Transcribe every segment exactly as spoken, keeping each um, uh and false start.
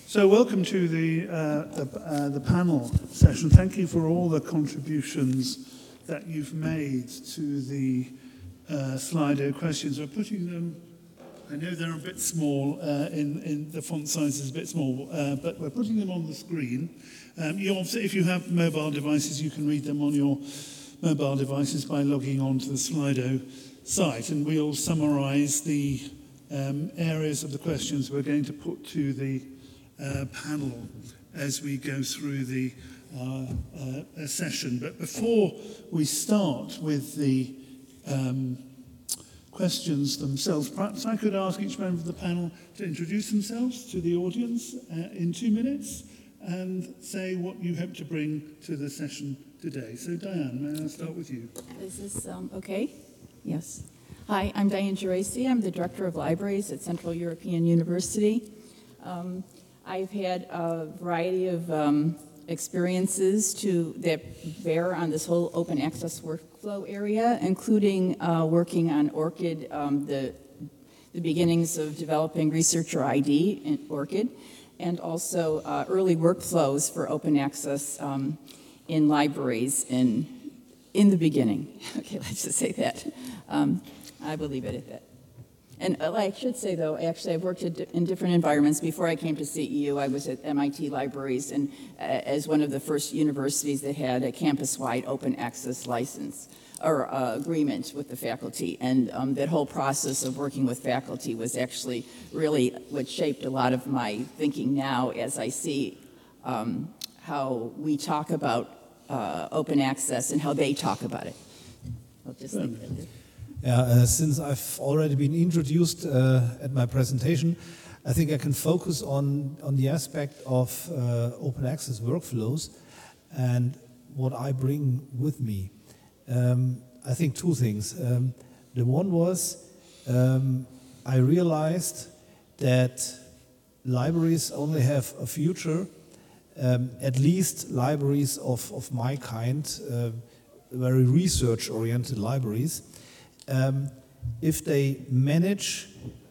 So welcome to the, uh, the, uh, the panel session. Thank you for all the contributions that you've made to the uh, Slido questions. We're putting them, I know they're a bit small, uh, in, in the font size is a bit small, uh, but we're putting them on the screen. Um, you also, if you have mobile devices, you can read them on your mobile devices by logging on to the Slido site, and we'll summarise the um, areas of the questions we're going to put to the uh, panel as we go through the uh, uh, session. But before we start with the um, questions themselves, perhaps I could ask each member of the panel to introduce themselves to the audience uh, in two minutes and say what you hope to bring to the session today. So Diane, may I start with you? Is this um, okay? Yes. Hi, I'm Diane Geraci. I'm the Director of Libraries at Central European University. Um, I've had a variety of um, experiences to, that bear on this whole open access workflow area, including uh, working on ORCID, um, the, the beginnings of developing researcher I D in ORCID, and also uh, early workflows for open access um, in libraries in, in the beginning. Okay, let's just say that. Um, I will leave it at that. And uh, I should say, though, actually, I've worked in different environments. Before I came to C E U, I was at M I T Libraries and uh, as one of the first universities that had a campus-wide open access license or uh, agreement with the faculty. And um, that whole process of working with faculty was actually really what shaped a lot of my thinking now as I see um, how we talk about uh, open access and how they talk about it. I'll just leave it at that. Yeah, uh, since I've already been introduced uh, at my presentation, I think I can focus on, on the aspect of uh, open access workflows and what I bring with me. Um, I think two things. Um, the one was um, I realized that libraries only have a future, um, at least libraries of, of my kind, uh, very research-oriented libraries, Um, if they manage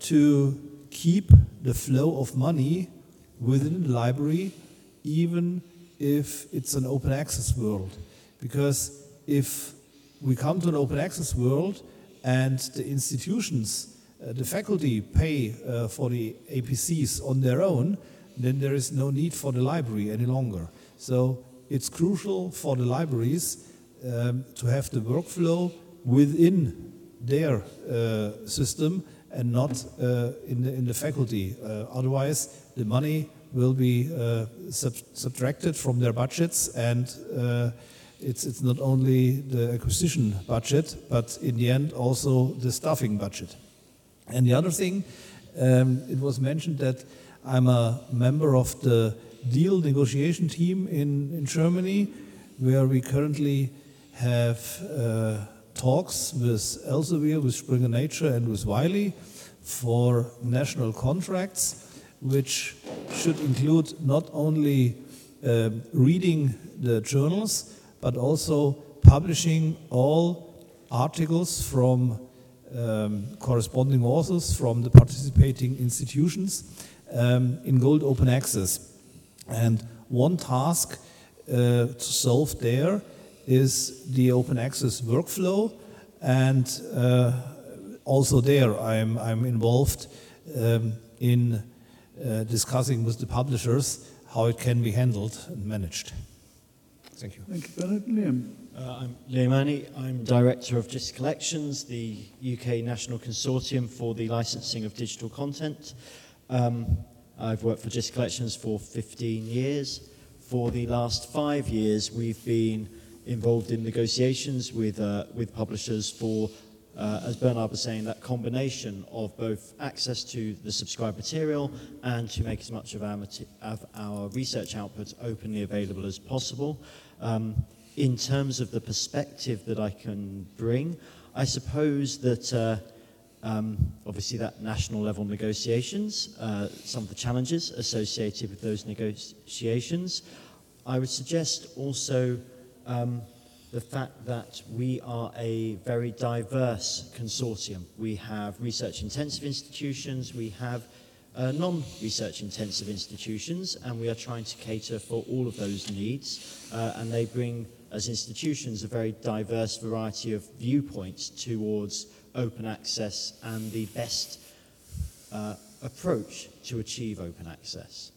to keep the flow of money within the library, even if it's an open access world. Because if we come to an open access world and the institutions, uh, the faculty pay uh, for the A P Cs on their own, then there is no need for the library any longer. So it's crucial for the libraries um, to have the workflow within their uh, system and not uh, in, the, in the faculty. Uh, otherwise, the money will be uh, sub subtracted from their budgets, and uh, it's, it's not only the acquisition budget, but in the end also the staffing budget. And the other thing, um, it was mentioned that I'm a member of the deal negotiation team in, in Germany, where we currently have uh, talks with Elsevier, with Springer Nature and with Wiley for national contracts, which should include not only uh, reading the journals, but also publishing all articles from um, corresponding authors from the participating institutions um, in Gold Open Access. And one task uh, to solve there is the open access workflow, and uh, also there I'm, I'm involved um, in uh, discussing with the publishers how it can be handled and managed. Thank you. Thank you, Bernard. Liam. Uh, I'm Liam Annie. I'm Director of Just Collections, the U K National Consortium for the Licensing of Digital Content. Um, I've worked for Just Collections for fifteen years. For the last five years, we've been involved in negotiations with, uh, with publishers for, uh, as Bernard was saying, that combination of both access to the subscribed material and to make as much of our, of our research output openly available as possible. Um, in terms of the perspective that I can bring, I suppose that uh, um, obviously that national level negotiations, uh, some of the challenges associated with those negotiations. I would suggest also Um, the fact that we are a very diverse consortium. We have research-intensive institutions, we have uh, non-research intensive institutions, and we are trying to cater for all of those needs, uh, and they bring, as institutions, a very diverse variety of viewpoints towards open access and the best uh, approach to achieve open access.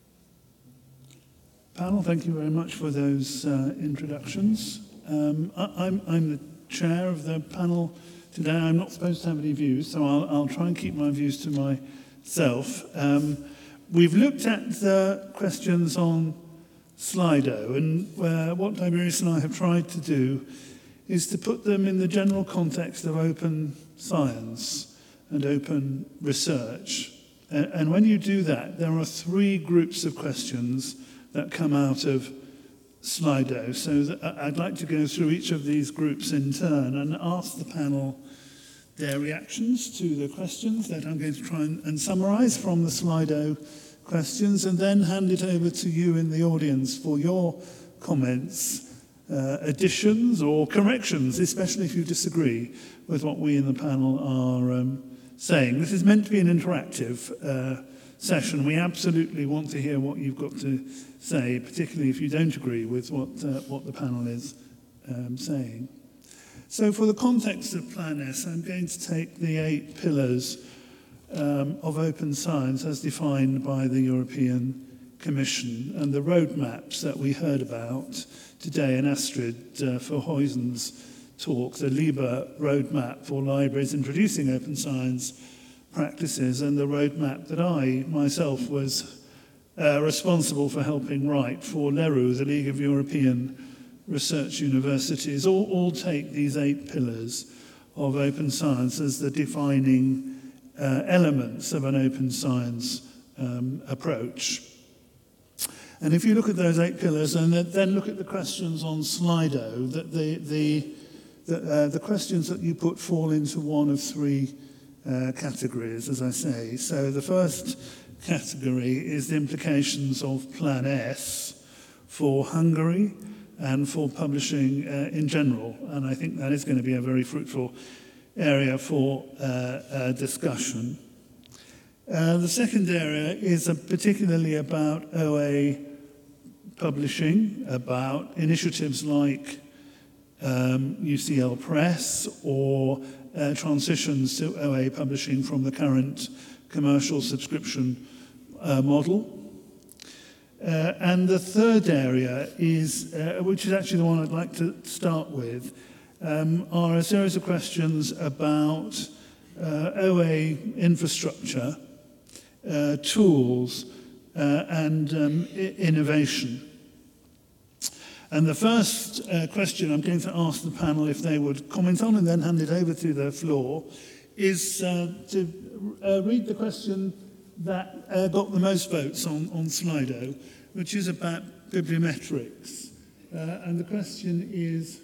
Panel, thank you very much for those uh, introductions. Um, I, I'm, I'm the chair of the panel today. I'm not supposed to have any views, so I'll, I'll try and keep my views to myself. Um, we've looked at the questions on Slido, and uh, what Tiberius and I have tried to do is to put them in the general context of open science and open research. And, and when you do that, there are three groups of questions that come out of Slido. So that I'd like to go through each of these groups in turn and ask the panel their reactions to the questions that I'm going to try and, and summarize from the Slido questions, and then hand it over to you in the audience for your comments, uh, additions or corrections, especially if you disagree with what we in the panel are um, saying. This is meant to be an interactive uh, session. We absolutely want to hear what you've got to say, particularly if you don't agree with what, uh, what the panel is um, saying. So for the context of Plan S, I'm going to take the eight pillars um, of open science as defined by the European Commission and the roadmaps that we heard about today in Astrid uh, Verheusen's talk, the LIBER roadmap for libraries introducing open science practices, and the roadmap that I myself was uh, responsible for helping write for LERU, the League of European Research Universities, all, all take these eight pillars of open science as the defining uh, elements of an open science um, approach. And if you look at those eight pillars and then look at the questions on Slido, that the, the, the, uh, the questions that you put fall into one of three Uh, categories, as I say. So the first category is the implications of Plan S for Hungary and for publishing uh, in general. And I think that is going to be a very fruitful area for uh, uh, discussion. Uh, the second area is uh, particularly about O A publishing, about initiatives like um, U C L Press or Uh, transitions to O A publishing from the current commercial subscription uh, model. Uh, and the third area is, uh, which is actually the one I'd like to start with, um, are a series of questions about uh, O A infrastructure, uh, tools, uh, and um, I- innovation. And the first uh, question I'm going to ask the panel if they would comment on and then hand it over to the floor is uh, to uh, read the question that uh, got the most votes on, on Slido, which is about bibliometrics. Uh, and the question is,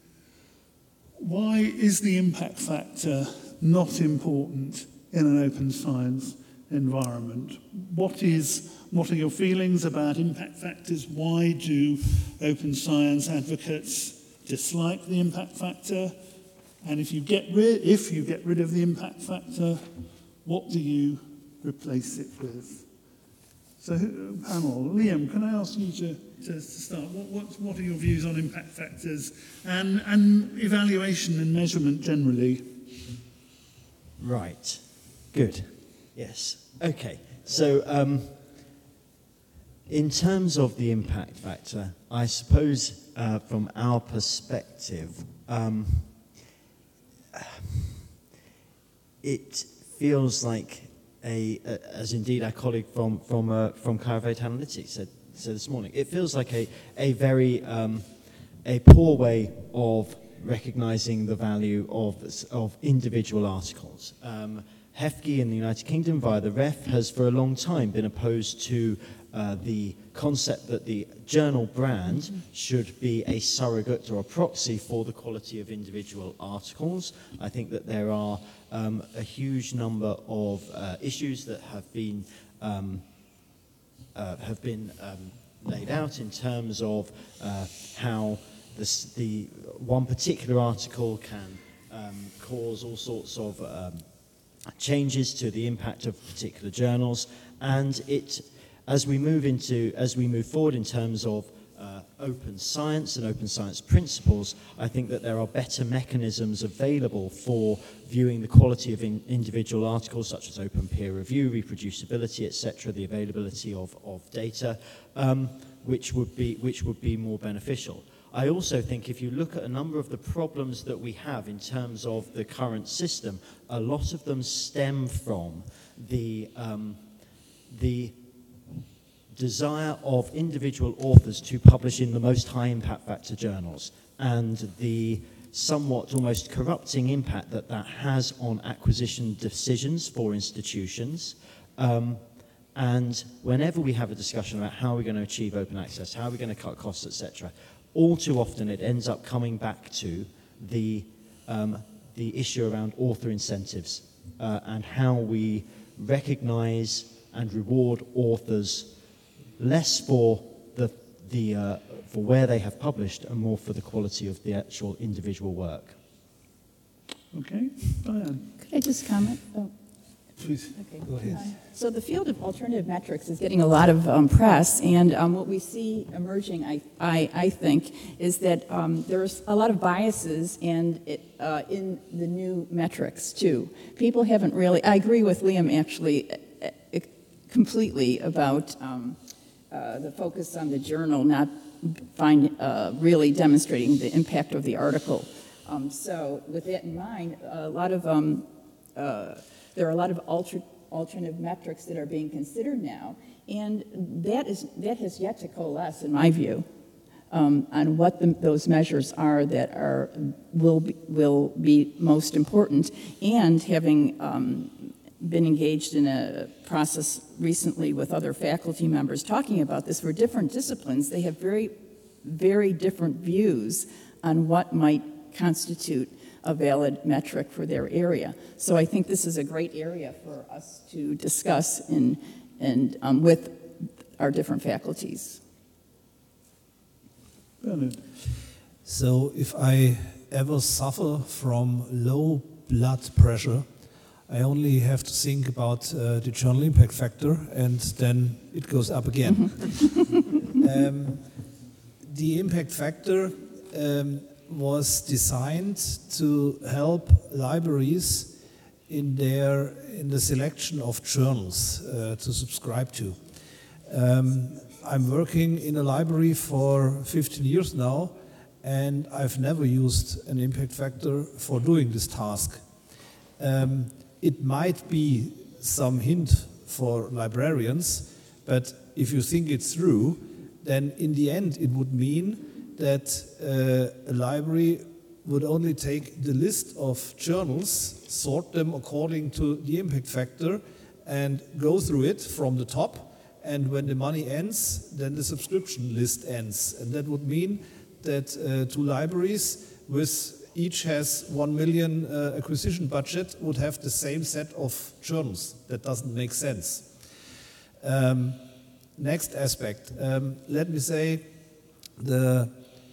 why is the impact factor not important in an open science environment? What is What are your feelings about impact factors? Why do open science advocates dislike the impact factor? And if you get rid, if you get rid of the impact factor, what do you replace it with? So, panel, Liam, can I ask you to, to, to start? What, what, what are your views on impact factors and, and evaluation and measurement generally? Right. Good. Yes. Okay. So, um, in terms of the impact factor, I suppose uh, from our perspective, um, it feels like a, a, as indeed our colleague from from uh, from Clarivate Analytics said, said this morning, it feels like a a very um, a poor way of recognizing the value of of individual articles. Um, H E F G in the United Kingdom via the R E F has for a long time been opposed to Uh, the concept that the journal brand mm-hmm. should be a surrogate or a proxy for the quality of individual articles. I think that there are um, a huge number of uh, issues that have been um, uh, have been um, laid out in terms of uh, how this, the one particular article can um, cause all sorts of um, changes to the impact of particular journals, and it, as we move into, as we move forward in terms of uh, open science and open science principles, I think that there are better mechanisms available for viewing the quality of in individual articles, such as open peer review, reproducibility, et cetera, the availability of, of data, um, which would be, which would be more beneficial. I also think if you look at a number of the problems that we have in terms of the current system, a lot of them stem from the, um, the desire of individual authors to publish in the most high impact factor journals, and the somewhat almost corrupting impact that that has on acquisition decisions for institutions. Um, and whenever we have a discussion about how we're going to achieve open access, how we're going to cut costs, et cetera, all too often it ends up coming back to the, um, the issue around author incentives uh, and how we recognize and reward authors less for the, the, uh, for where they have published and more for the quality of the actual individual work. Okay, Diane. Could I just comment? Oh. Please, Okay. go ahead. So the field of alternative metrics is getting a lot of um, press, and um, what we see emerging, I, I, I think, is that um, there's a lot of biases and it, uh, in the new metrics, too. People haven't really, I agree with Liam, actually, uh, uh, completely about um, uh, the focus on the journal not find, uh, really demonstrating the impact of the article. Um, so with that in mind, a lot of um, uh, there are a lot of alter, alternative metrics that are being considered now, and that is that has yet to coalesce, in my view, um, on what the, those measures are that are will be, will be most important. And having um, been engaged in a process recently with other faculty members talking about this for different disciplines, they have very, very different views on what might constitute a valid metric for their area. So I think this is a great area for us to discuss in, and um, with our different faculties. Bernard. So if I ever suffer from low blood pressure, I only have to think about uh, the journal impact factor, and then it goes up again. um, the impact factor um, was designed to help libraries in their in the selection of journals uh, to subscribe to. Um, I'm working in a library for fifteen years now, and I've never used an impact factor for doing this task. Um, it might be some hint for librarians, but if you think it through, then in the end it would mean that uh, a library would only take the list of journals, sort them according to the impact factor, and go through it from the top. And when the money ends, then the subscription list ends. And that would mean that uh, two libraries with each has one million uh, acquisition budget would have the same set of journals. That doesn't make sense. Um, next aspect, um, let me say the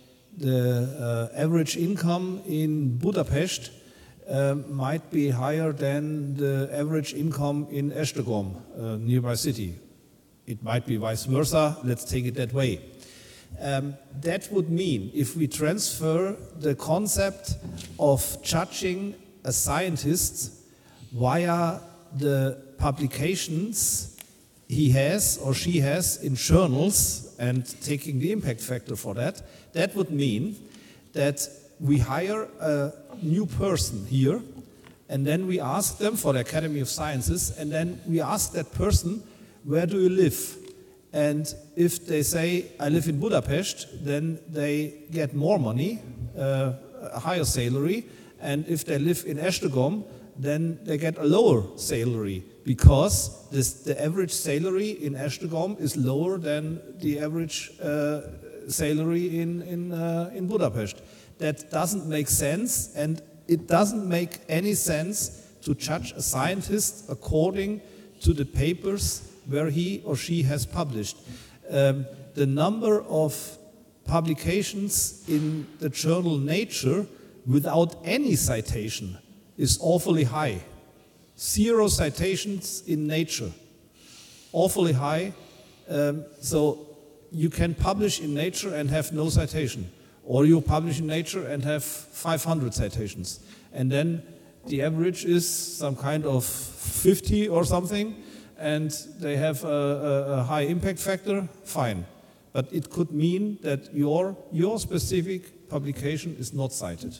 The uh, average income in Budapest uh, might be higher than the average income in Esztergom, a nearby city. It might be vice versa, let's take it that way. Um, that would mean if we transfer the concept of judging a scientist via the publications he has or she has in journals and taking the impact factor for that, that would mean that we hire a new person here, and then we ask them for the Academy of Sciences, and then we ask that person, where do you live? And if they say, I live in Budapest, then they get more money, uh, a higher salary, and if they live in Esztergom, then they get a lower salary, because this, the average salary in Esztergom is lower than the average uh, salary in, in, uh, in Budapest. That doesn't make sense, and it doesn't make any sense to judge a scientist according to the papers where he or she has published. Um, the number of publications in the journal Nature without any citation is awfully high. Zero citations in Nature, awfully high. Um, so you can publish in Nature and have no citation, or you publish in Nature and have five hundred citations, and then the average is some kind of fifty or something, and they have a, a, a high impact factor. Fine, but it could mean that your your specific publication is not cited.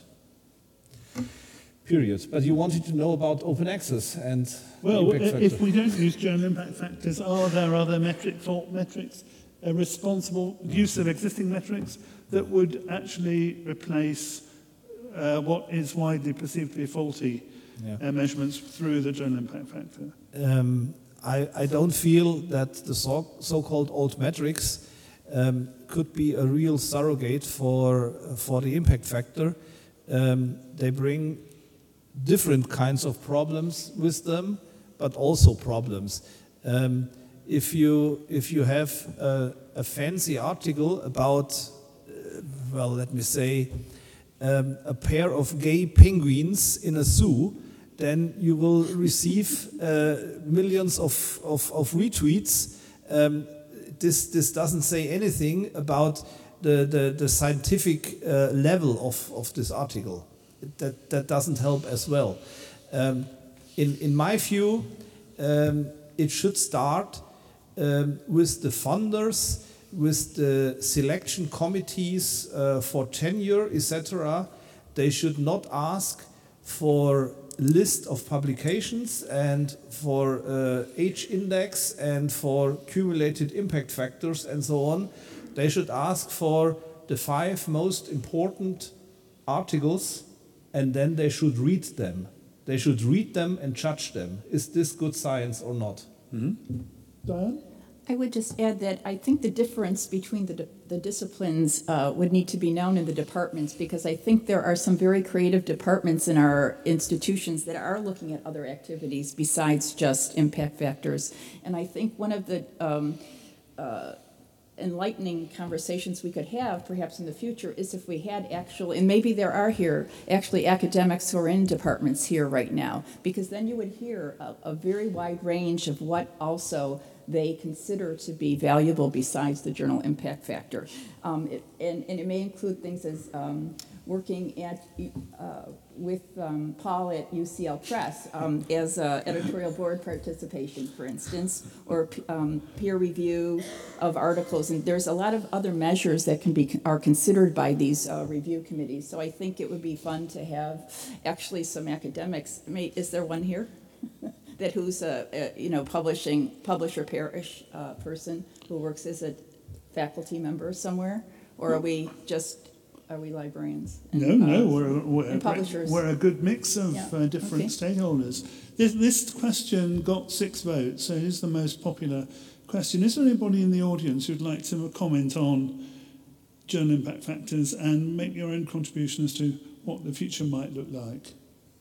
Period. But you wanted to know about open access and Well, impact factor. if we don't use journal impact factors, are there other metrics or metrics, a responsible use of existing metrics that would actually replace uh, what is widely perceived to be faulty Yeah. uh, measurements through the journal impact factor? Um, I, I don't feel that the so, so-called old metrics um, could be a real surrogate for, for the impact factor. Um, they bring different kinds of problems with them, but also problems. Um, if you if you have a, a fancy article about, uh, well, let me say, um, a pair of gay penguins in a zoo, then you will receive uh, millions of, of, of retweets. Um, this this doesn't say anything about the the, the scientific uh, level of, of this article. That, that doesn't help as well. Um, in, in my view, um, it should start um, with the funders, with the selection committees uh, for tenure, et cetera. They should not ask for a list of publications and for uh, age index and for cumulated impact factors and so on. They should ask for the five most important articles, and then they should read them. They should read them and judge them. Is this good science or not? Mm-hmm. Diane? I would just add that I think the difference between the, the disciplines uh, would need to be known in the departments, because I think there are some very creative departments in our institutions that are looking at other activities besides just impact factors. And I think one of the um, uh, enlightening conversations we could have perhaps in the future is if we had actual, and maybe there are here actually academics who are in departments here right now, because then you would hear a, a very wide range of what also they consider to be valuable besides the journal impact factor. Um, it, and, and it may include things as um, working at uh, with um, Paul at U C L Press um, as uh, editorial board participation, for instance, or um, peer review of articles. And there's a lot of other measures that can be are considered by these uh, review committees. So I think it would be fun to have actually some academics. May, is there one here? that who's a, a you know publishing publisher parish uh, person who works as a faculty member somewhere, or are we just are we librarians? And, No, no, uh, we're, we're, and publishers. we're a good mix of Yeah, uh, different okay. stakeholders. This, this question got six votes, so it is the most popular question. Is there anybody in the audience who'd like to comment on journal impact factors and make your own contribution as to what the future might look like?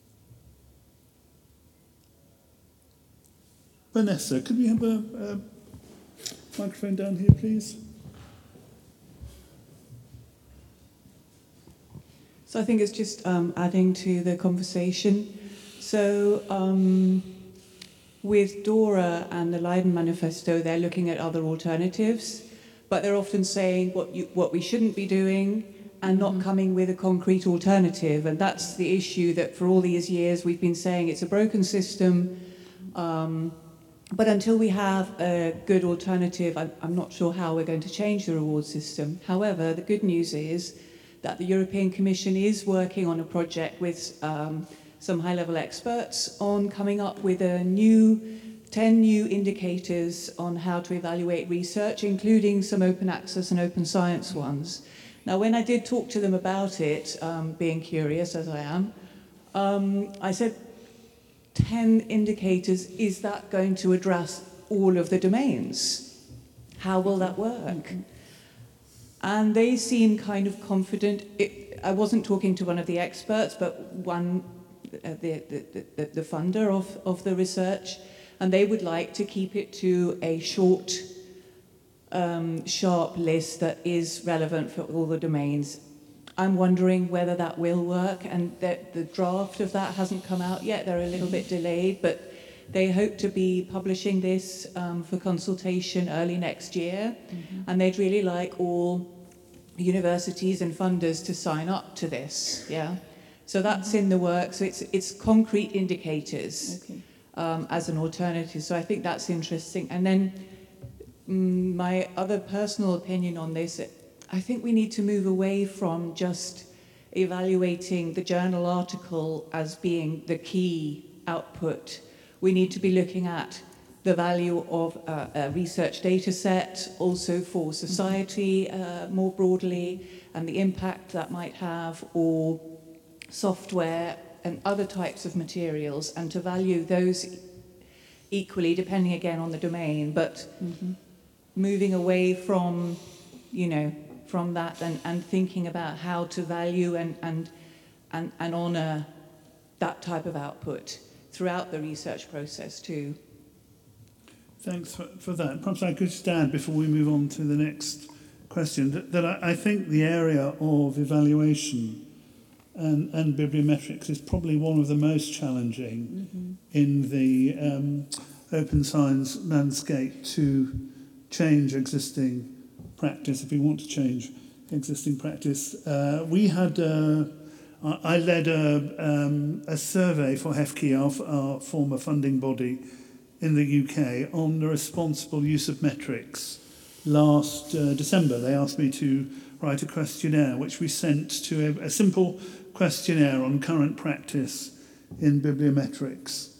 Vanessa, could we have a, a microphone down here, please? So I think it's just um, adding to the conversation. So um, with DORA and the Leiden Manifesto, they're looking at other alternatives, but they're often saying what you, what we shouldn't be doing and not mm-hmm. coming with a concrete alternative. And that's the issue that for all these years we've been saying it's a broken system. Um, But until we have a good alternative, I'm, I'm not sure how we're going to change the reward system. However, the good news is that the European Commission is working on a project with um, some high-level experts on coming up with a new, ten new indicators on how to evaluate research, including some open access and open science ones. Now, when I did talk to them about it, um, being curious as I am, um, I said, ten indicators, is that going to address all of the domains? How will that work? Mm-hmm. And they seem kind of confident. It, I wasn't talking to one of the experts, but one, uh, the, the, the, the funder of, of the research, and they would like to keep it to a short, um, sharp list that is relevant for all the domains. I'm wondering whether that will work, and that the draft of that hasn't come out yet. They're a little bit delayed, but they hope to be publishing this um, for consultation early next year, mm-hmm. and they'd really like all universities and funders to sign up to this. Yeah, so that's mm-hmm. in the works. So it's it's concrete indicators okay. um, as an alternative. So I think that's interesting. And then mm, my other personal opinion on this, I think we need to move away from just evaluating the journal article as being the key output. We need to be looking at the value of uh, a research data set, also for society uh, more broadly, and the impact that might have, or software and other types of materials, and to value those equally, depending again on the domain, but mm-hmm. moving away from, you know, from that and, and thinking about how to value and, and, and, and honour that type of output throughout the research process too. Thanks for, for that. Perhaps I could just add, before we move on to the next question, that, that I, I think the area of evaluation and, and bibliometrics is probably one of the most challenging mm-hmm. in the um, open science landscape to change existing practice, if we want to change existing practice. Uh, we had, uh, I led a, um, a survey for HEFCE, our, our former funding body in the U K, on the responsible use of metrics. Last uh, December, they asked me to write a questionnaire, which we sent to a, a simple questionnaire on current practice in bibliometrics.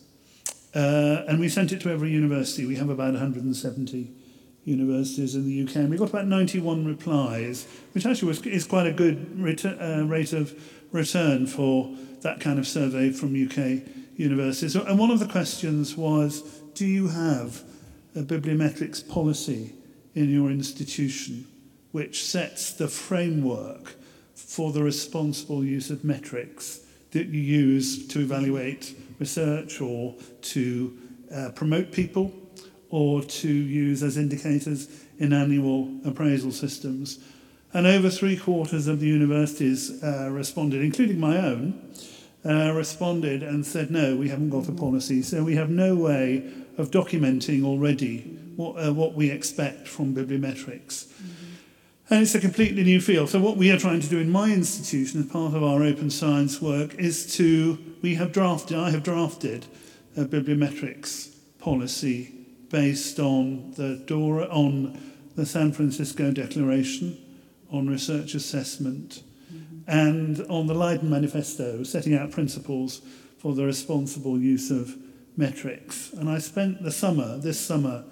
Uh, and we sent it to every university. We have about one hundred seventy universities in the U K, and we got about ninety-one replies, which actually was, is quite a good ret- uh, rate of return for that kind of survey from U K universities. And one of the questions was, do you have a bibliometrics policy in your institution which sets the framework for the responsible use of metrics that you use to evaluate research or to uh, promote people, or to use as indicators in annual appraisal systems? And over three quarters of the universities uh, responded, including my own, uh, responded and said, no, we haven't got a policy, so we have no way of documenting already what, uh, what we expect from bibliometrics. Mm-hmm. And it's a completely new field. So what we are trying to do in my institution as part of our open science work is to, we have drafted, I have drafted a bibliometrics policy based on the DORA, on the San Francisco Declaration on research assessment, mm-hmm. and on the Leiden Manifesto, setting out principles for the responsible use of metrics. And I spent the summer, this summer,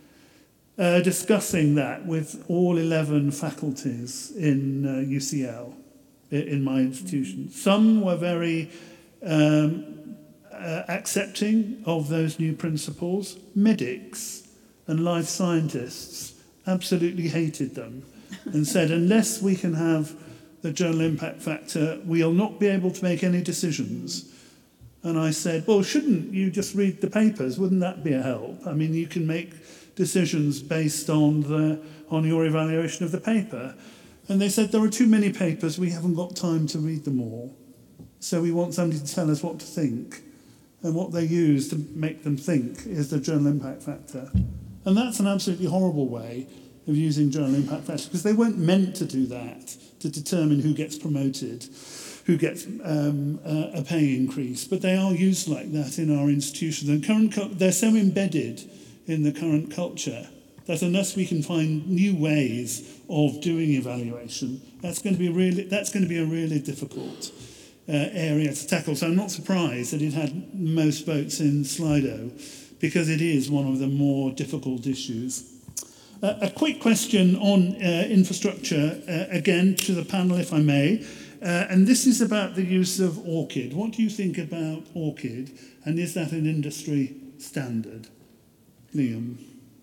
uh, discussing that with all eleven faculties in uh, U C L, in my institution. Mm-hmm. Some were very um, Uh, accepting of those new principles. Medics and life scientists absolutely hated them and said, unless we can have the journal impact factor, we'll not be able to make any decisions. And I said, well, shouldn't you just read the papers? Wouldn't that be a help? I mean, you can make decisions based on the on your evaluation of the paper. And they said, there are too many papers, we haven't got time to read them all. So we want somebody to tell us what to think. And what they use to make them think is the journal impact factor. And that's an absolutely horrible way of using journal impact factors, because they weren't meant to do that, to determine who gets promoted, who gets um, a, a pay increase. But they are used like that in our institutions. And current, they're so embedded in the current culture that unless we can find new ways of doing evaluation, that's going to be really, that's going to be a really difficult Uh, area to tackle. So I'm not surprised that it had most votes in Slido, because it is one of the more difficult issues. Uh, a quick question on uh, infrastructure, uh, again to the panel, if I may, uh, and this is about the use of ORCID. What do you think about ORCID, and is that an industry standard? Liam?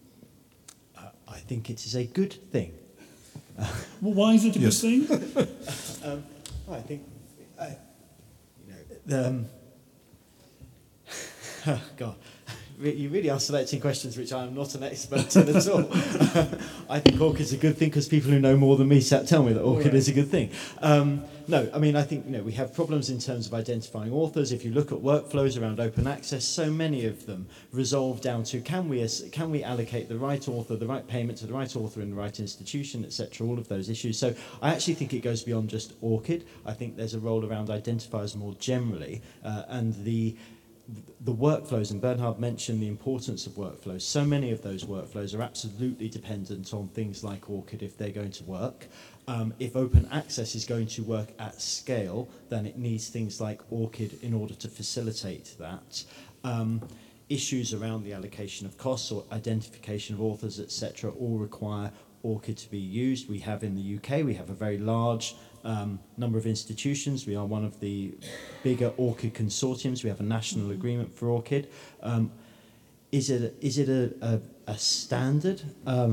Uh, I think it is a good thing. Well, why is it a yes. good thing? um, I think Um, oh God, re- you really are selecting questions which I am not an expert in at all. I think orchid's a good thing because people who know more than me sa- tell me that orchid Right. is a good thing. Um, no, I mean, I think, you know, we have problems in terms of identifying authors. If you look at workflows around open access, so many of them resolve down to can we as- can we allocate the right author, the right payment to the right author in the right institution, et cetera, all of those issues. So I actually think it goes beyond just ORCID. I think there's a role around identifiers more generally, uh, and the the workflows, and Bernhard mentioned the importance of workflows. So many of those workflows are absolutely dependent on things like ORCID if they're going to work. Um, if open access is going to work at scale, then it needs things like ORCID in order to facilitate that. Um, issues around the allocation of costs or identification of authors, et cetera, all require ORCID to be used. We have in the U K, we have a very large um, number of institutions. We are one of the bigger ORCID consortiums. We have a national mm-hmm. agreement for ORCID. Um, is it a, is it a, a, a standard? Um,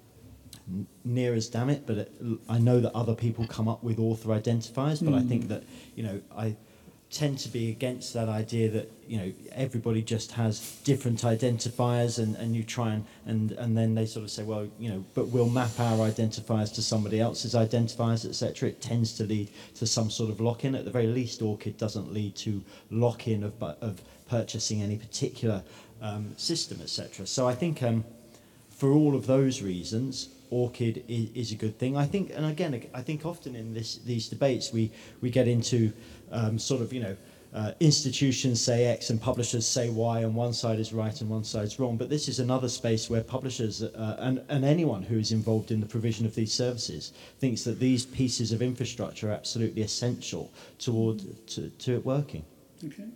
near as damn it, but it, I know that other people come up with author identifiers, but mm. I think that, you know, I tend to be against that idea that, you know, everybody just has different identifiers and, and you try and, and, and then they sort of say, well, you know, but we'll map our identifiers to somebody else's identifiers, et cetera. It tends to lead to some sort of lock-in. At the very least, ORCID doesn't lead to lock-in of, of purchasing any particular um, system, et cetera. So I think um, for all of those reasons, ORCID is, is a good thing. I think, and again, I think often in this, these debates we, we get into um, sort of, you know, uh, institutions say X and publishers say Y, and one side is right and one side's wrong. But this is another space where publishers uh, and, and anyone who is involved in the provision of these services thinks that these pieces of infrastructure are absolutely essential toward to, to it working. Okay.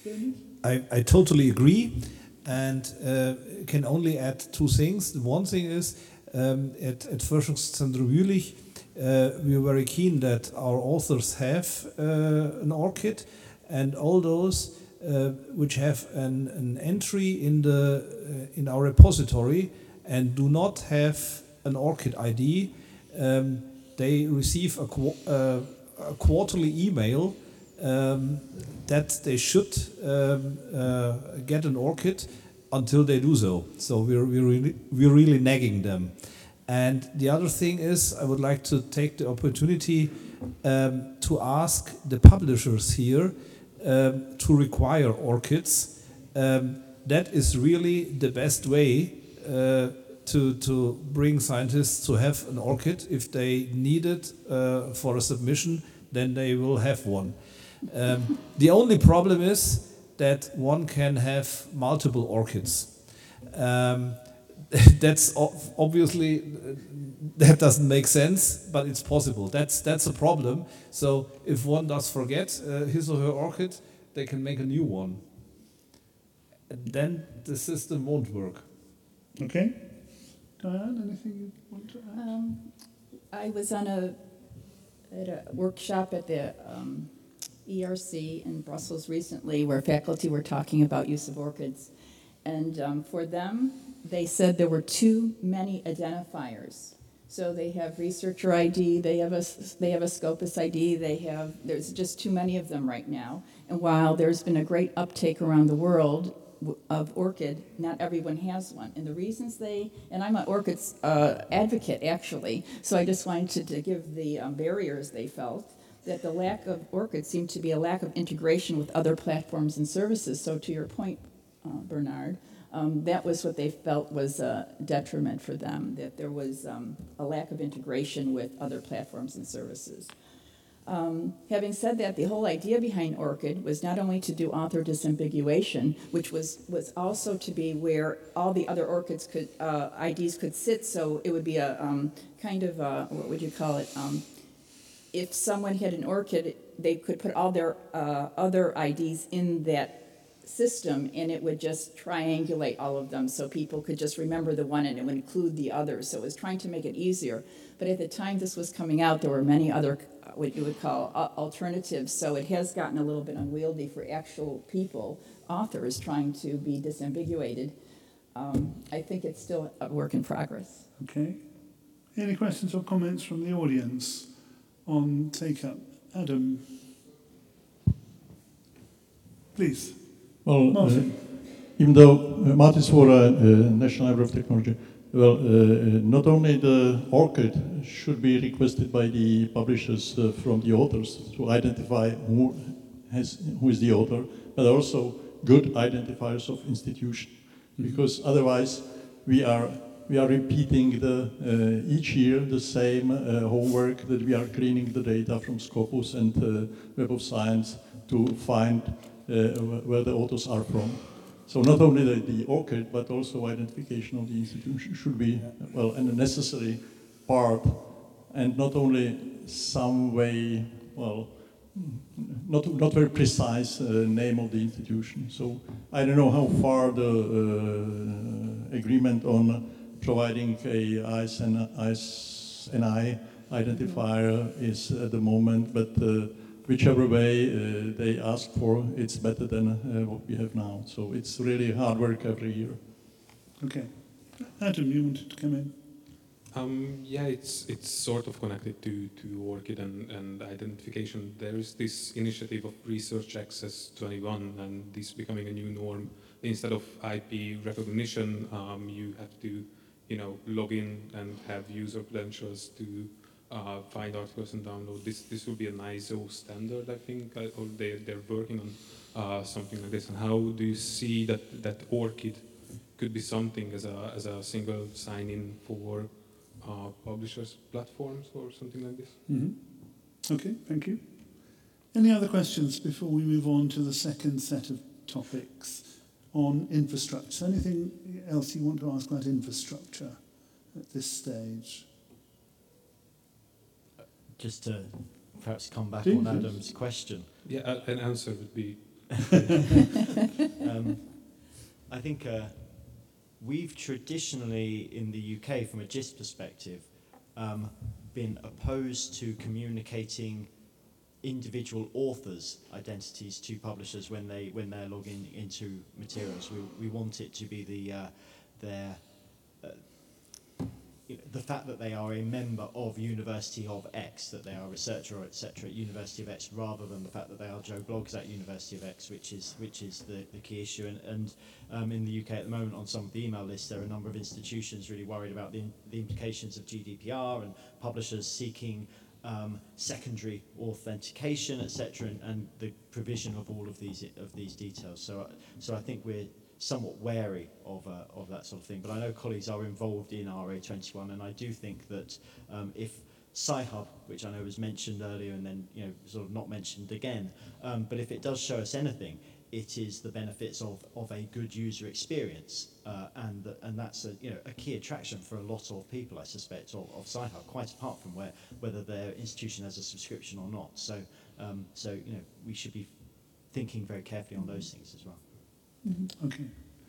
I, I totally agree, and uh, can only add two things. One thing is, Um, at, at Forschungszentrum Jülich, uh, we are very keen that our authors have uh, an ORCID, and all those uh, which have an, an entry in the uh, in our repository and do not have an ORCID I D, um, they receive a, qu uh, a quarterly email um, that they should um, uh, get an ORCID until they do so. So we're, we're, really, we're really nagging them. And the other thing is, I would like to take the opportunity um, to ask the publishers here um, to require ORCIDs. Um, that is really the best way uh, to, to bring scientists to have an ORCID. If they need it uh, for a submission, then they will have one. Um, the only problem is that one can have multiple ORCIDs. Um, that's obviously, that doesn't make sense, but it's possible. That's, that's a problem. So if one does forget uh, his or her ORCID, they can make a new one. And then the system won't work. Okay. Diane, anything you want to add? Um, I was on a, at a workshop at the um, E R C in Brussels recently where faculty were talking about use of ORCIDs. And um, for them, they said there were too many identifiers. So they have researcher I D, they have a, they have a Scopus I D, they have, there's just too many of them right now. And while there's been a great uptake around the world of ORCID, not everyone has one. And the reasons they, and I'm an ORCID uh, advocate actually, so I just wanted to, to give the um, barriers they felt, that the lack of ORCID seemed to be a lack of integration with other platforms and services. So to your point, uh, Bernard, um, that was what they felt was a detriment for them, that there was um, a lack of integration with other platforms and services. Um, having said that, the whole idea behind ORCID was not only to do author disambiguation, which was, was also to be where all the other ORCIDs could, uh, I Ds could sit, so it would be a um, kind of, a, what would you call it, um, if someone had an ORCID, they could put all their uh, other I Ds in that system, and it would just triangulate all of them so people could just remember the one and it would include the others. So it was trying to make it easier. But at the time this was coming out, there were many other, what you would call uh, alternatives. So it has gotten a little bit unwieldy for actual people, authors, trying to be disambiguated. Um, I think it's still a work in progress. Okay. Any questions or comments from the audience on take-up? Adam, please. Well, uh, even though uh, Martin Svora, uh, National Library of Technology, well, uh, not only the ORCID should be requested by the publishers uh, from the authors to identify who, has, who is the author, but also good identifiers of institution, mm-hmm. because otherwise we are we are repeating the uh, each year the same uh, homework that we are cleaning the data from Scopus and uh, Web of Science to find uh, where the authors are from. So not only the, the ORCID, but also identification of the institution should be, well, a necessary part, and not only some way, well, not, not very precise uh, name of the institution. So I don't know how far the uh, agreement on providing a I S N I identifier is at the moment, but uh, whichever way uh, they ask for, it's better than uh, what we have now. So it's really hard work every year. Okay. Adam, you wanted to come in? Um, yeah, it's it's sort of connected to, to ORCID and, and identification. There is this initiative of Research Access twenty-one, and this becoming a new norm. Instead of I P recognition, um, you have to, you know, log in and have user credentials to uh, find articles and download. This this will be an I S O standard, I think, uh, or they they're working on uh, something like this. And how do you see that that ORCID could be something as a as a single sign-in for Uh, publishers' platforms or something like this? Mm-hmm. Okay, thank you. Any other questions before we move on to the second set of topics on infrastructure? Anything else you want to ask about infrastructure at this stage? Just to perhaps come back Do on you? Adam's question. Yeah, uh, an answer would be... um, I think... Uh, We've traditionally, in the U K, from a GIST perspective, um, been opposed to communicating individual authors' identities to publishers when they when they're logging into materials. We we want it to be the uh, their uh, you know, the fact that they are a member of University of X, that they are a researcher, et cetera, at University of X, rather than the fact that they are Joe Bloggs at University of X, which is which is the, the key issue. And, and um, in the U K at the moment, on some of the email lists, there are a number of institutions really worried about the, the implications of G D P R and publishers seeking um, secondary authentication, et cetera, and, and the provision of all of these of these details. So, so I think we're somewhat wary of, uh, of that sort of thing. But I know colleagues are involved in R A twenty-one, and I do think that um, if Sci-Hub, which I know was mentioned earlier and then you know sort of not mentioned again, um, but if it does show us anything, it is the benefits of, of a good user experience, uh, and the, and that's a you know a key attraction for a lot of people, I suspect, of, of Sci-Hub, quite apart from where whether their institution has a subscription or not. So um, so you know we should be thinking very carefully on those things as well. Mm-hmm. Okay.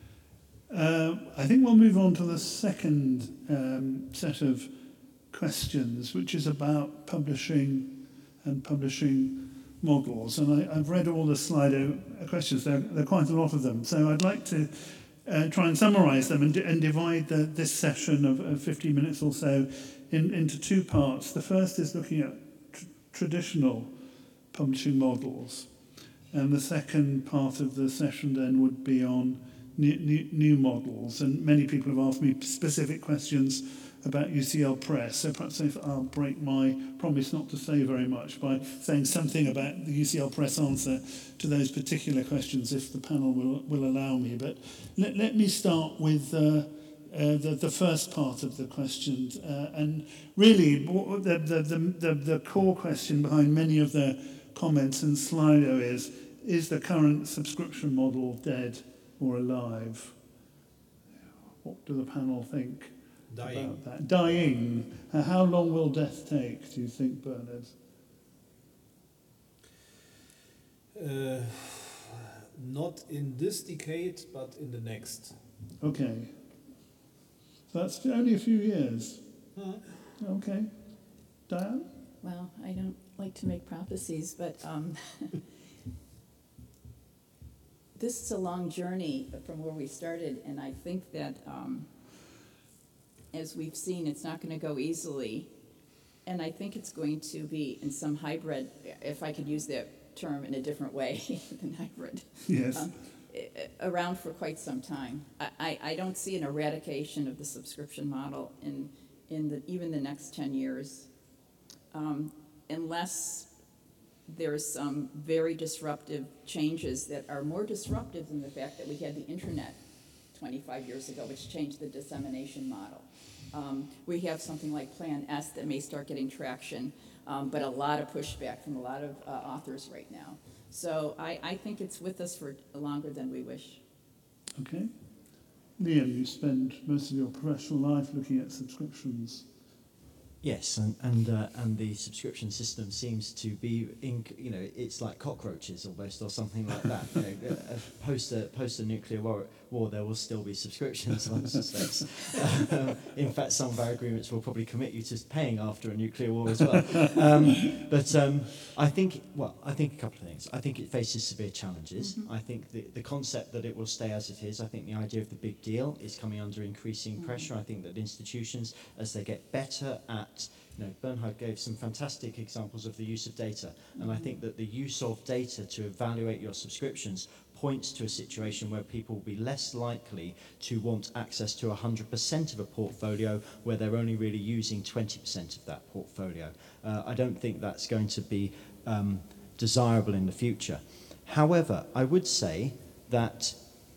Uh, I think we'll move on to the second um, set of questions, which is about publishing and publishing models. And I, I've read all the Slido questions. There, there are quite a lot of them. So I'd like to uh, try and summarise them and, and divide the, this session of, of fifteen minutes or so in, into two parts. The first is looking at tr- traditional publishing models. And the second part of the session then would be on new, new, new models. And many people have asked me specific questions about U C L Press. So perhaps if I'll break my promise not to say very much by saying something about the U C L Press answer to those particular questions, if the panel will, will allow me. But let, let me start with uh, uh, the, the first part of the question. Uh, and really, the, the, the, the, the core question behind many of the comments in Slido is, is the current subscription model dead or alive? What do the panel think Dying. about that? Dying. Uh, how long will death take, do you think, Bernard? Uh, not in this decade, but in the next. Okay. So that's only a few years. Huh? Okay. Diane? Well, I don't like to make prophecies, but um, this is a long journey from where we started, and I think that, um, as we've seen, it's not going to go easily. And I think it's going to be in some hybrid, if I could use that term in a different way than hybrid. Yes. Um, i- around for quite some time. I, I, I don't see an eradication of the subscription model in, in the, even the next ten years, um, unless there's some very disruptive changes that are more disruptive than the fact that we had the internet twenty-five years ago, which changed the dissemination model. Um, we have something like Plan S that may start getting traction, um, but a lot of pushback from a lot of uh, authors right now. So I, I think it's with us for longer than we wish. Okay. Liam, you spend most of your professional life looking at subscriptions. Yes, and and uh, and the subscription system seems to be in, you know, it's like cockroaches almost, or something like that. You know, uh, post a post a nuclear war, war, there will still be subscriptions, one suspects. Um, in fact, some of our agreements will probably commit you to paying after a nuclear war as well. Um, but um, I think, well, I think a couple of things. I think it faces severe challenges. Mm-hmm. I think the the concept that it will stay as it is. I think the idea of the big deal is coming under increasing mm-hmm. pressure. I think that institutions, as they get better at, you know, Bernhard gave some fantastic examples of the use of data, and I think that the use of data to evaluate your subscriptions points to a situation where people will be less likely to want access to one hundred percent of a portfolio where they're only really using twenty percent of that portfolio. Uh, I don't think that's going to be um, desirable in the future. However, I would say that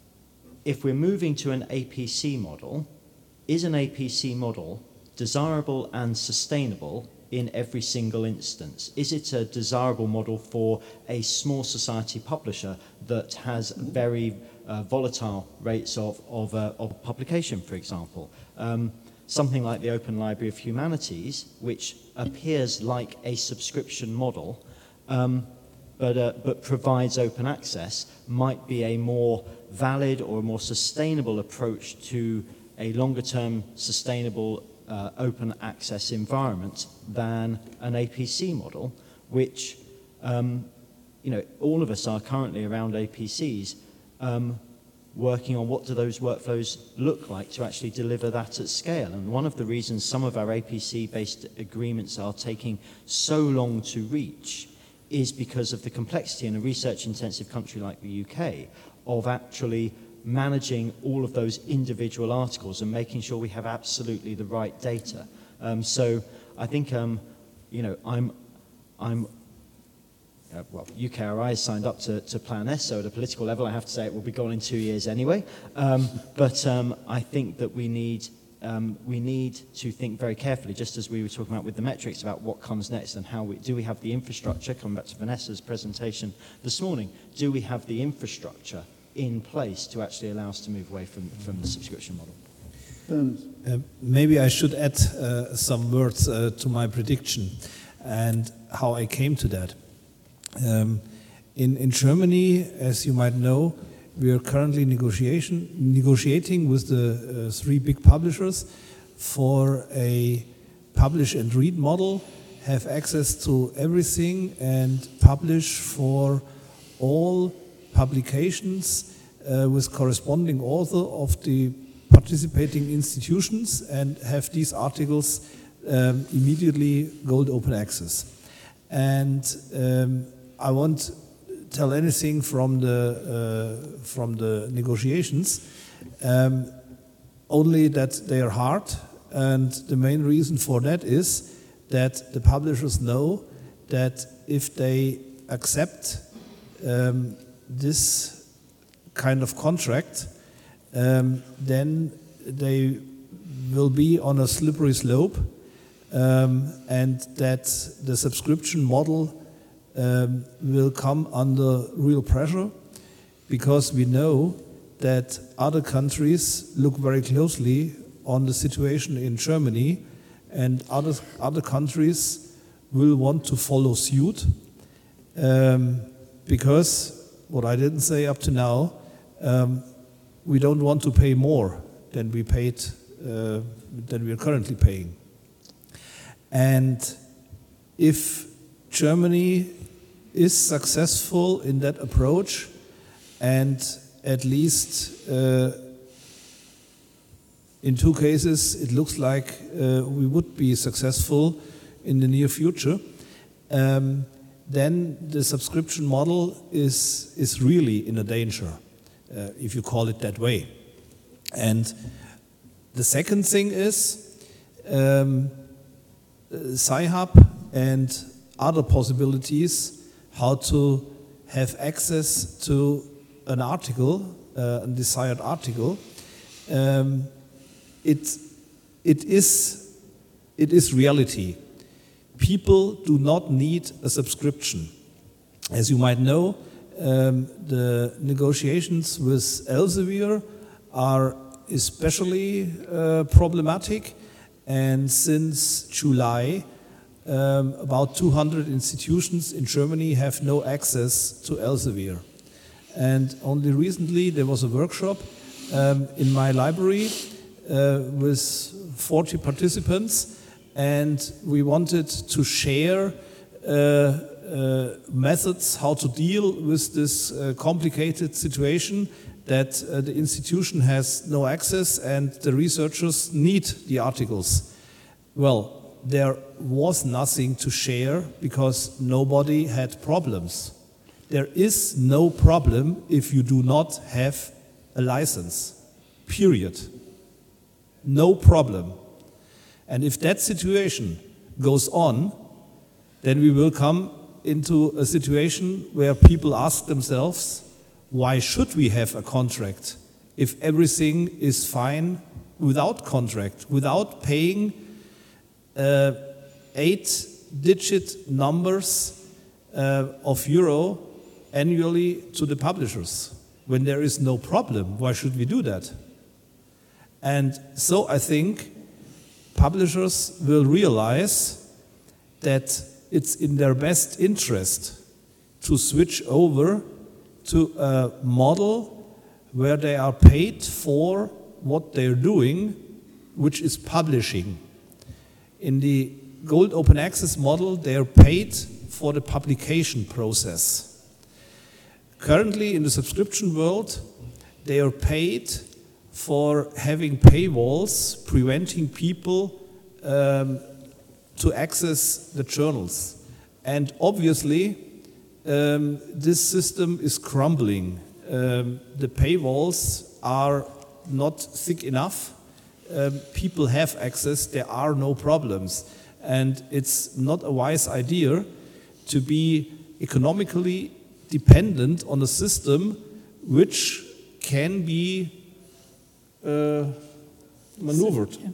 if we're moving to an A P C model, is an A P C model desirable and sustainable in every single instance? Is it a desirable model for a small society publisher that has very uh, volatile rates of, of, uh, of publication, for example? Um, something like the Open Library of Humanities, which appears like a subscription model, um, but, uh, but provides open access, might be a more valid or a more sustainable approach to a longer-term sustainable Uh, open access environment than an A P C model, which, um, you know, all of us are currently around A P Cs um, working on what do those workflows look like to actually deliver that at scale. And one of the reasons some of our A P C-based agreements are taking so long to reach is because of the complexity in a research-intensive country like the U K of actually managing all of those individual articles and making sure we have absolutely the right data. Um, so I think, um, you know, I'm, I'm uh, well, U K R I has signed up to, to Plan S, so at a political level I have to say it will be gone in two years anyway. Um, but um, I think that we need, um, we need to think very carefully, just as we were talking about with the metrics, about what comes next and how we, do we have the infrastructure, coming back to Vanessa's presentation this morning, do we have the infrastructure in place to actually allow us to move away from, from the subscription model? Uh, maybe I should add uh, some words uh, to my prediction and how I came to that. Um, in, in Germany, as you might know, we are currently negotiation, negotiating with the uh, three big publishers for a publish and read model, have access to everything and publish for all publications uh, with corresponding author of the participating institutions and have these articles um, immediately gold open access. And um, I won't tell anything from the, uh, from the negotiations, um, only that they are hard, and the main reason for that is that the publishers know that if they accept um, this kind of contract, um, then they will be on a slippery slope, um, and that the subscription model um, will come under real pressure, because we know that other countries look very closely on the situation in Germany, and other, other countries will want to follow suit, um, because what I didn't say up to now, um, we don't want to pay more than we paid, uh, than we are currently paying. And if Germany is successful in that approach, and at least uh, in two cases it looks like uh, we would be successful in the near future, um, then the subscription model is, is really in a danger. uh, if you call it that way. And the second thing is um, Sci-Hub and other possibilities how to have access to an article, uh, a desired article. Um, it, it, is, it is reality. People do not need a subscription. As you might know, um, the negotiations with Elsevier are especially uh, problematic, and since July, um, about two hundred institutions in Germany have no access to Elsevier. And only recently there was a workshop um, in my library uh, with forty participants, and we wanted to share uh, uh, methods how to deal with this uh, complicated situation that uh, the institution has no access and the researchers need the articles. Well, there was nothing to share because nobody had problems. There is no problem if you do not have a license, period. No problem. And if that situation goes on, then we will come into a situation where people ask themselves, why should we have a contract if everything is fine without contract, without paying uh, eight-digit numbers uh, of euro annually to the publishers? When there is no problem, why should we do that? And so I think publishers will realize that it's in their best interest to switch over to a model where they are paid for what they're doing, which is publishing. In the Gold Open Access model, they are paid for the publication process. Currently, in the subscription world, they are paid for having paywalls preventing people um, to access the journals. And obviously, Um, this system is crumbling. Um, the paywalls are not thick enough. Um, people have access, there are no problems. And it's not a wise idea to be economically dependent on a system which can be uh, maneuvered. Yeah.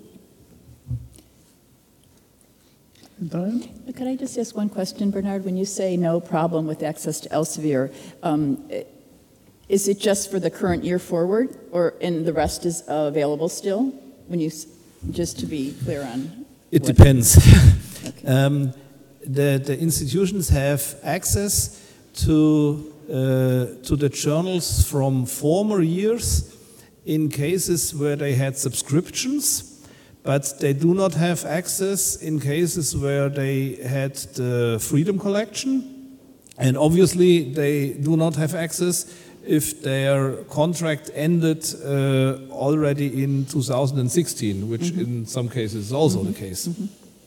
Diane? Could I just ask one question, Bernard? When you say no problem with access to Elsevier, um, is it just for the current year forward, or and the rest is uh, available still? When you, just to be clear on. It what- depends. Okay. um, the, the institutions have access to uh, to the journals from former years in cases where they had subscriptions. But they do not have access in cases where they had the Freedom Collection. And obviously they do not have access if their contract ended uh, already in two thousand sixteen, which mm-hmm. in some cases is also mm-hmm. the case. Mm-hmm.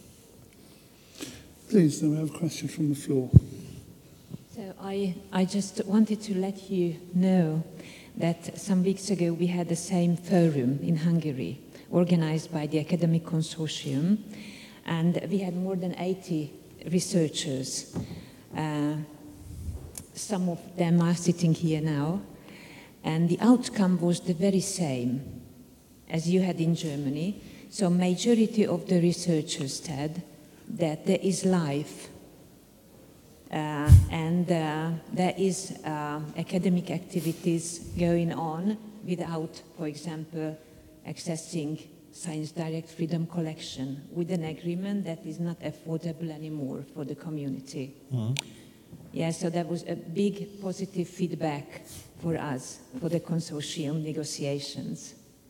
Please, then we have a question from the floor. So I, I just wanted to let you know that some weeks ago we had the same forum in Hungary, organized by the Academic Consortium, and we had more than eighty researchers. Uh, some of them are sitting here now, and the outcome was the very same as you had in Germany. So majority of the researchers said that there is life uh, and uh, there is uh, academic activities going on without, for example, accessing Science Direct Freedom Collection, with an agreement that is not affordable anymore for the community. Mm-hmm. Yeah, so that was a big positive feedback for us, for the consortium negotiations.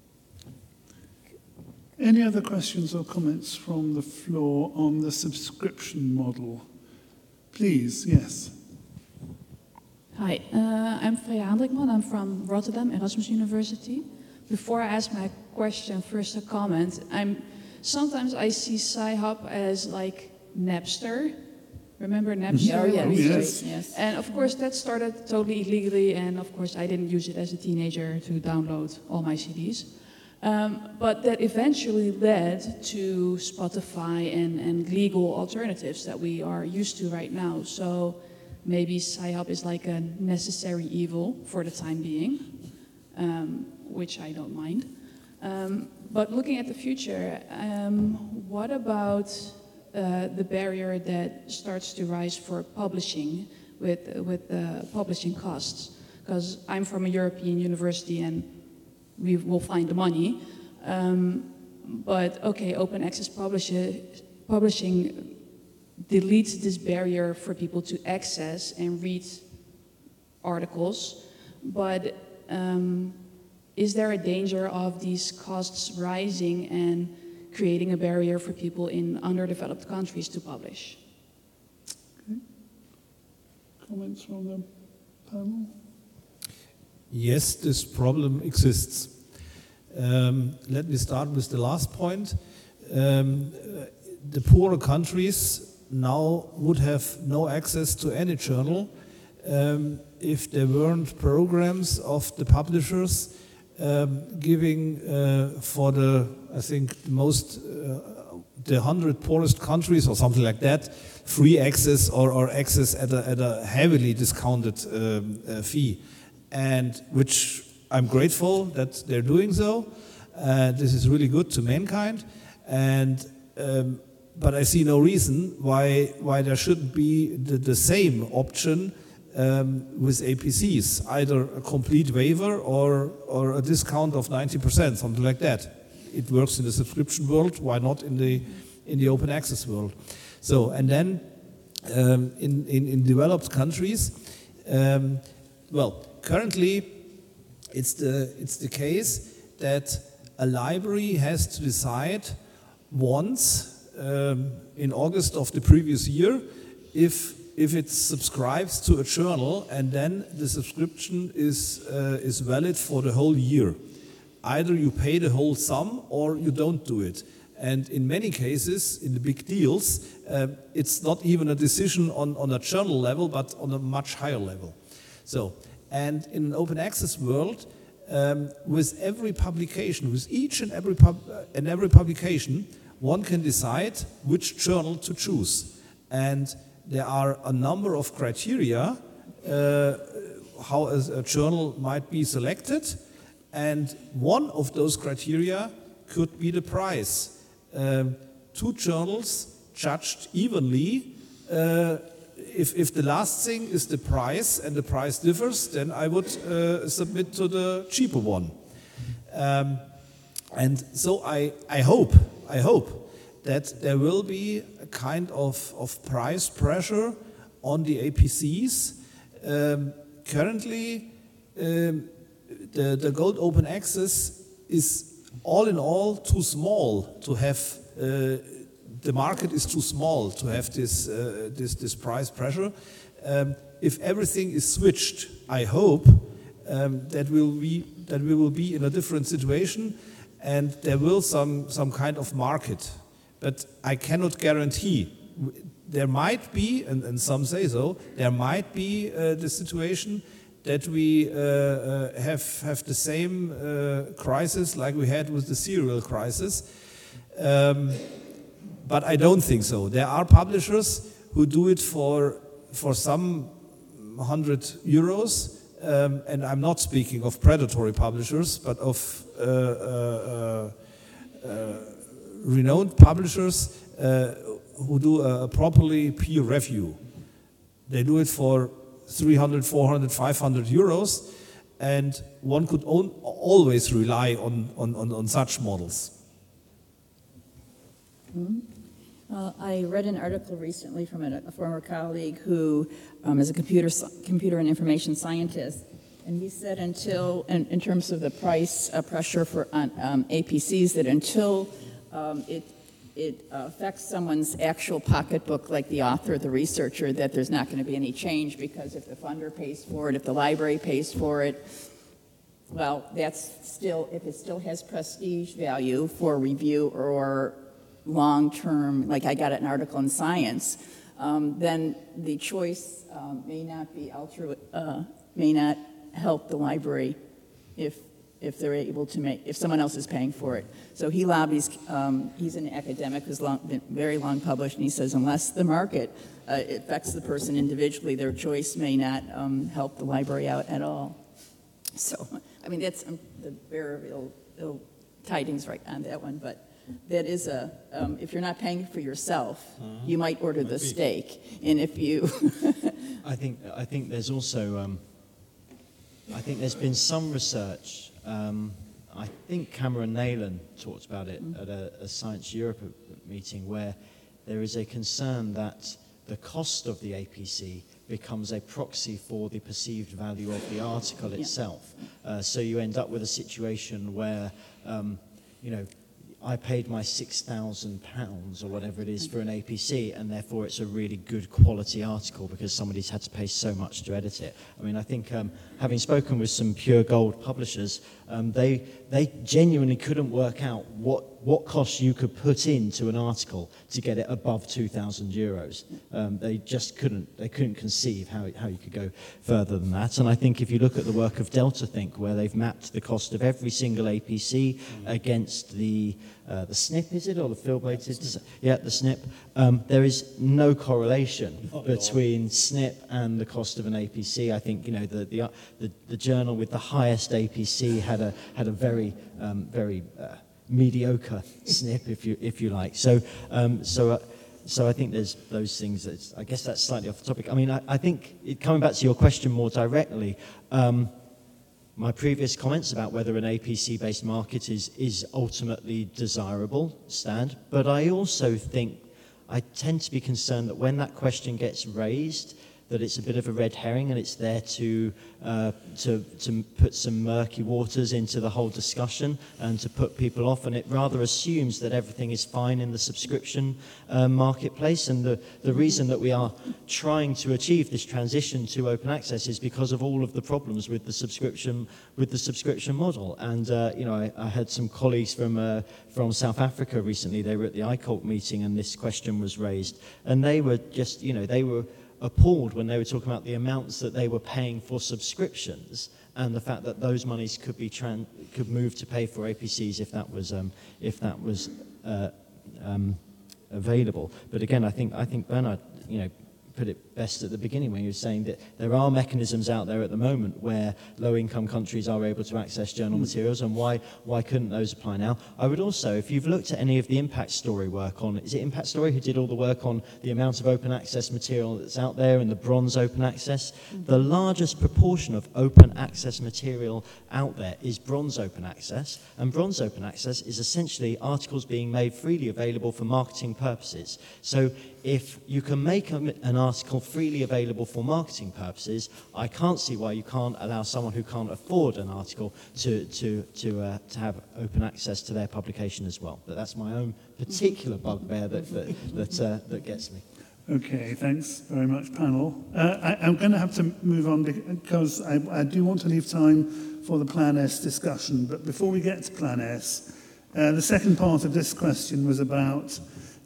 Any other questions or comments from the floor on the subscription model? Please, yes. Hi, uh, I'm Freya Hendrikman. I'm from Rotterdam, Erasmus University. Before I ask my question, first a comment. I'm sometimes I see Sci-Hub as like Napster, Remember Napster? Oh, yeah, Oh, that's yes. right, yes. And of course, that started totally illegally, and of course, I didn't use it as a teenager to download all my C Ds. Um, but that eventually led to Spotify and, and legal alternatives that we are used to right now. So maybe PSYOP is like a necessary evil for the time being, um, which I don't mind. Um, but looking at the future, um, what about uh, the barrier that starts to rise for publishing with, with uh, publishing costs? Because I'm from a European university and we will find the money. Um, but okay, open access publish- publishing deletes this barrier for people to access and read articles. But um, is there a danger of these costs rising and creating a barrier for people in underdeveloped countries to publish? Okay. Comments from the panel? Yes, this problem exists. Um, let me start with the last point. Um, the poorer countries now would have no access to any journal um, if there weren't programs of the publishers um, giving uh, for the, I think, the most, uh, the hundred poorest countries or something like that, free access or, or access at a, at a heavily discounted um, uh, fee. And which I'm grateful that they're doing so. Uh, this is really good to mankind. And um, but I see no reason why why there shouldn't be the, the same option um, with A P Cs, either a complete waiver or or a discount of ninety percent, something like that. It works in the subscription world. Why not in the in the open access world? So and then um, in, in in developed countries, um, well. Currently, it's the, it's the case that a library has to decide once um, in August of the previous year if, if it subscribes to a journal, and then the subscription is, uh, is valid for the whole year. Either you pay the whole sum or you don't do it. And in many cases, in the big deals, uh, it's not even a decision on, on a journal level, but on a much higher level. So. And in an open access world, um, with every publication, with each and every, pub uh, and every publication, one can decide which journal to choose. And there are a number of criteria uh, how a, a journal might be selected. And one of those criteria could be the price. Um, two journals judged evenly. Uh, If, if the last thing is the price and the price differs, then I would uh, submit to the cheaper one. Um, and so I, I hope, I hope that there will be a kind of, of price pressure on the A P Cs. Um, currently, um, the, the Gold Open Access is all in all too small to have uh, the market is too small to have this, uh, this, this price pressure. Um, if everything is switched, I hope um, that, we'll be, that we will be in a different situation and there will some, some kind of market. But I cannot guarantee. There might be, and, and some say so, there might be uh, the situation that we uh, uh, have, have the same uh, crisis like we had with the cereal crisis. Um, But I don't think so. There are publishers who do it for, for some hundred euros, um, and I'm not speaking of predatory publishers, but of uh, uh, uh, renowned publishers uh, who do a properly peer review. They do it for three hundred, four hundred, five hundred euros, and one could own, always rely on, on, on, on such models. Mm-hmm. Uh, I read an article recently from a, a former colleague who um, is a computer, computer and information scientist, and he said until, in, in terms of the price uh, pressure for on, um, A P Cs, that until um, it, it uh, affects someone's actual pocketbook, like the author, the researcher, that there's not going to be any change, because if the funder pays for it, if the library pays for it, well, that's still, if it still has prestige value for review or long-term, like I got an article in Science, um, then the choice um, may not be altru- uh, may not help the library if if they're able to make, if someone else is paying for it. So he lobbies, um, he's an academic who's long, been very long published, and he says unless the market uh, affects the person individually, their choice may not um, help the library out at all. So, I mean, that's um, the bearer of ill, ill tidings right on that one, but that is a, um, if you're not paying for yourself, uh-huh. you might order might the be. steak, and if you... I think, I think there's also, um, I think there's been some research. Um, I think Cameron Nayland talked about it mm-hmm. at a, a Science Europe meeting, where there is a concern that the cost of the A P C becomes a proxy for the perceived value of the article yeah. itself. Uh, so you end up with a situation where, um, you know, I paid my six thousand pounds or whatever it is for an A P C, and therefore it's a really good quality article because somebody's had to pay so much to edit it. I mean, I think um, having spoken with some pure gold publishers, um, they, they genuinely couldn't work out what, what costs you could put into an article to get it above two thousand euros. Um, they just couldn't, they couldn't conceive how, how you could go further than that. And I think if you look at the work of DeltaThink, where they've mapped the cost of every single A P C mm. against the Uh, the S N P, is it, or the field-weighted? Yeah, the S N P. Um, there is no correlation between S N P and the cost of an A P C. I think, you know, the the, uh, the, the journal with the highest A P C had a had a very um, very uh, mediocre S N P, if you if you like. So um, so. Uh, So I think there's those things that, I guess that's slightly off the topic. I mean, I, I think, it, coming back to your question more directly, um, my previous comments about whether an A P C-based market is, is ultimately desirable stand, but I also think, I tend to be concerned that when that question gets raised, that it's a bit of a red herring and it's there to, uh, to, to put some murky waters into the whole discussion and to put people off, and it rather assumes that everything is fine in the subscription uh, marketplace. And the, the reason that we are trying to achieve this transition to open access is because of all of the problems with the subscription, with the subscription model. And uh, you know, I, I had some colleagues from, uh, from South Africa recently. They were at the I C O L T meeting and this question was raised, and they were just, you know, they were appalled when they were talking about the amounts that they were paying for subscriptions and the fact that those monies could be tran could move to pay for A P Cs if that was um, if that was uh, um, available. But again, I think I think Bernard, you know, put it best at the beginning when you were saying that there are mechanisms out there at the moment where low-income countries are able to access journal materials, and why why couldn't those apply now? I would also, if you've looked at any of the Impact Story work on, is it Impact Story who did all the work on the amount of open access material that's out there and the bronze open access? Mm-hmm. The largest proportion of open access material out there is bronze open access, and bronze open access is essentially articles being made freely available for marketing purposes. So if you can make a, an article freely available for marketing purposes, I can't see why you can't allow someone who can't afford an article to, to, to, uh, to have open access to their publication as well. But that's my own particular bugbear that, that, that, uh, that gets me. Okay, thanks very much, panel. Uh, I, I'm going to have to move on because I, I do want to leave time for the Plan S discussion. But before we get to Plan S, uh, the second part of this question was about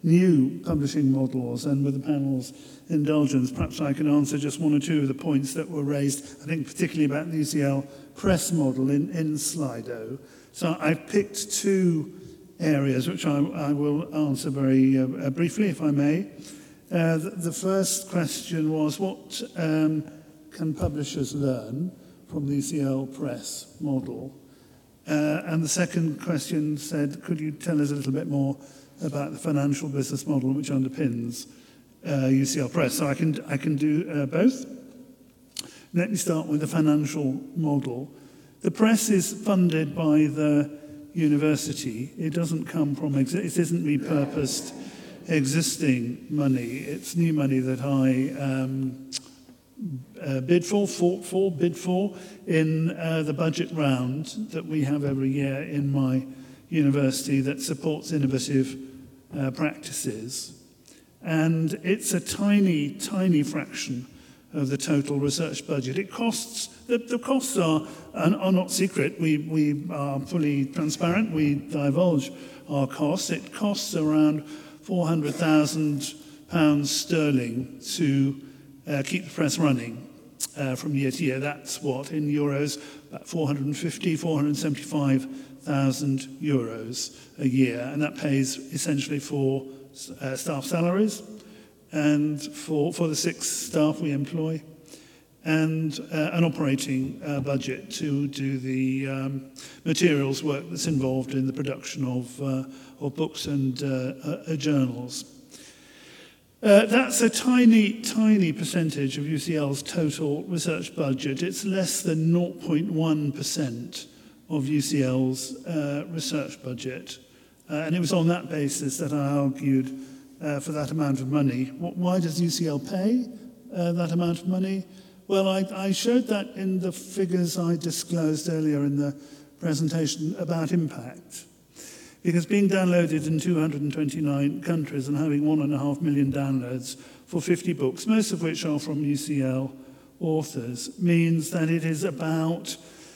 new publishing models, and with the panel's indulgence, perhaps I can answer just one or two of the points that were raised, I think particularly about the U C L Press model in, in Slido. So I've picked two areas which I, I will answer very uh, briefly, if I may. Uh, the, the first question was, what um, can publishers learn from the U C L Press model? Uh, and the second question said, could you tell us a little bit more about the financial business model which underpins uh, U C L Press? So I can, I can do uh, both. Let me start with the financial model. The press is funded by the university. It doesn't come from, it isn't repurposed existing money. It's new money that I um, uh, bid for, fought for, bid for in uh, the budget round that we have every year in my university that supports innovative uh, practices. And it's a tiny, tiny fraction of the total research budget. It costs, the, the costs are, are not secret. We, we are fully transparent. We divulge our costs. It costs around four hundred thousand pounds sterling to uh, keep the press running uh, from year to year. That's what, in euros, about four hundred fifty, four hundred seventy-five thousand euros a year. And that pays essentially for uh, staff salaries and for, for the six staff we employ, and uh, an operating uh, budget to do the um, materials work that's involved in the production of, uh, of books and uh, uh, journals. Uh, that's a tiny, tiny percentage of U C L's total research budget. It's less than zero point one percent of U C L's uh, research budget. Uh, and it was on that basis that I argued uh, for that amount of money. Why does U C L pay uh, that amount of money? Well, I, I showed that in the figures I disclosed earlier in the presentation about impact. Because being downloaded in two hundred twenty-nine countries and having one and a half million downloads for fifty books, most of which are from U C L authors, means that it is about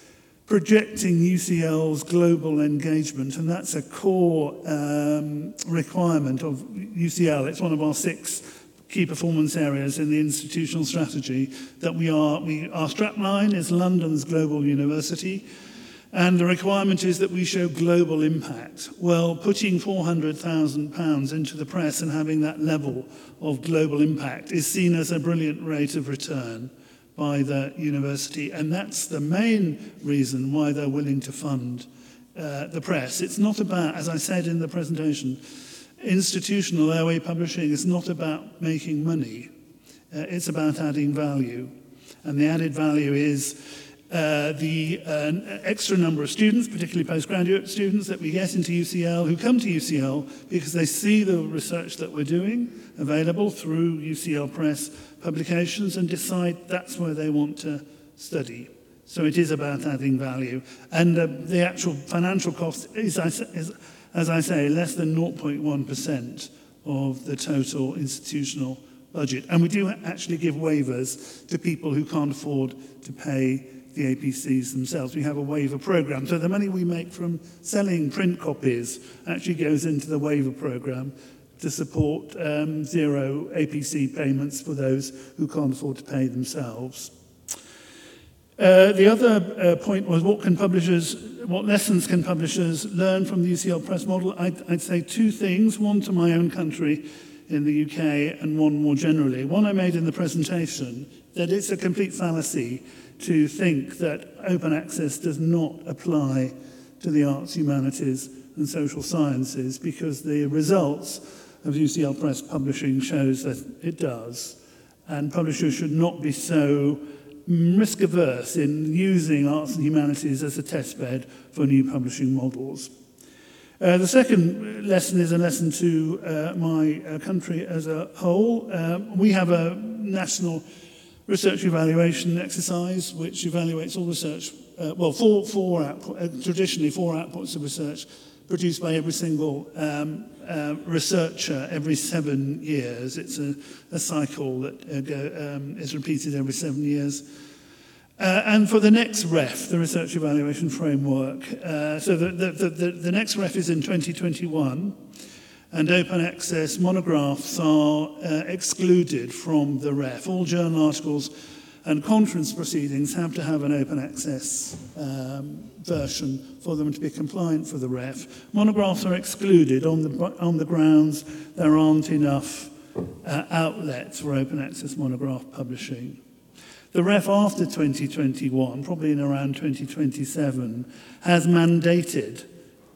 projecting U C L's global engagement, and that's a core um, requirement of U C L. It's one of our six key performance areas in the institutional strategy that we are. We, our strapline is London's Global University. And the requirement is that we show global impact. Well, putting four hundred thousand pounds into the press and having that level of global impact is seen as a brilliant rate of return by the university. And that's the main reason why they're willing to fund uh, the press. It's not about, as I said in the presentation, institutional airway publishing is not about making money. Uh, it's about adding value. And the added value is Uh, the uh, extra number of students, particularly postgraduate students, that we get into U C L, who come to U C L because they see the research that we're doing available through U C L Press publications and decide that's where they want to study. So it is about adding value. And uh, the actual financial cost is, is, as I say, less than zero point one percent of the total institutional budget. And we do actually give waivers to people who can't afford to pay the A P Cs themselves. We have a waiver program. So the money we make from selling print copies actually goes into the waiver program to support um, zero A P C payments for those who can't afford to pay themselves. Uh, the other uh, point was what can publishers, what lessons can publishers learn from the U C L Press model? I'd, I'd say two things, one to my own country in the U K and one more generally. One I made in the presentation, that it's a complete fallacy to think that open access does not apply to the arts, humanities and social sciences, because the results of U C L Press publishing shows that it does. And publishers should not be so risk averse in using arts and humanities as a testbed for new publishing models. Uh, the second lesson is a lesson to uh, my uh, country as a whole. Uh, we have a national research evaluation exercise which evaluates all research, uh, well, four, four output, uh, traditionally four outputs of research produced by every single um, uh, researcher every seven years. It's a, a cycle that uh, go, um, is repeated every seven years. Uh, and for the next R E F, the Research Evaluation Framework, uh, so the, the, the, the next R E F is in twenty twenty-one, and open access monographs are uh, excluded from the R E F. All journal articles and conference proceedings have to have an open access um, version for them to be compliant for the R E F. Monographs are excluded on the, on the grounds there aren't enough uh, outlets for open access monograph publishing. The R E F after twenty twenty-one, probably in around twenty twenty-seven, has mandated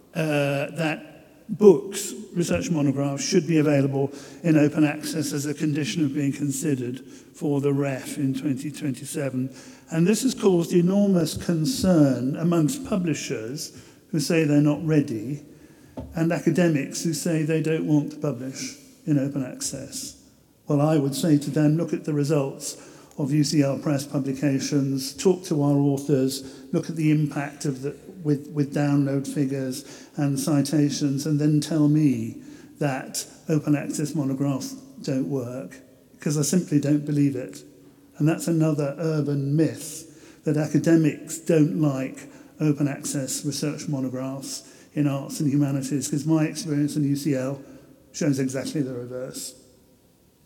uh, that books, research monographs, should be available in open access as a condition of being considered for the R E F in twenty twenty-seven. And this has caused enormous concern amongst publishers who say they're not ready, and academics who say they don't want to publish in open access. Well, I would say to them, look at the results of U C L Press publications, talk to our authors, look at the impact of the, with, with download figures and citations, and then tell me that open access monographs don't work, because I simply don't believe it. And that's another urban myth, that academics don't like open access research monographs in arts and humanities, because my experience in U C L shows exactly the reverse.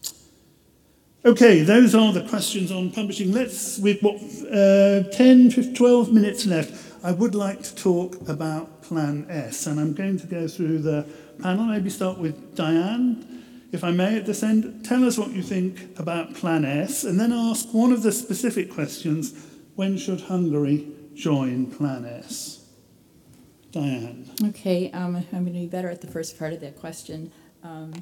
Okay, those are the questions on publishing. Let's, with what, uh, ten, fifteen, twelve minutes left, I would like to talk about Plan S, and I'm going to go through the panel. Maybe start with Diane, if I may, at this end. Tell us what you think about Plan S, and then ask one of the specific questions: when should Hungary join Plan S? Diane. Okay, um, I'm going to be better at the first part of that question. Um,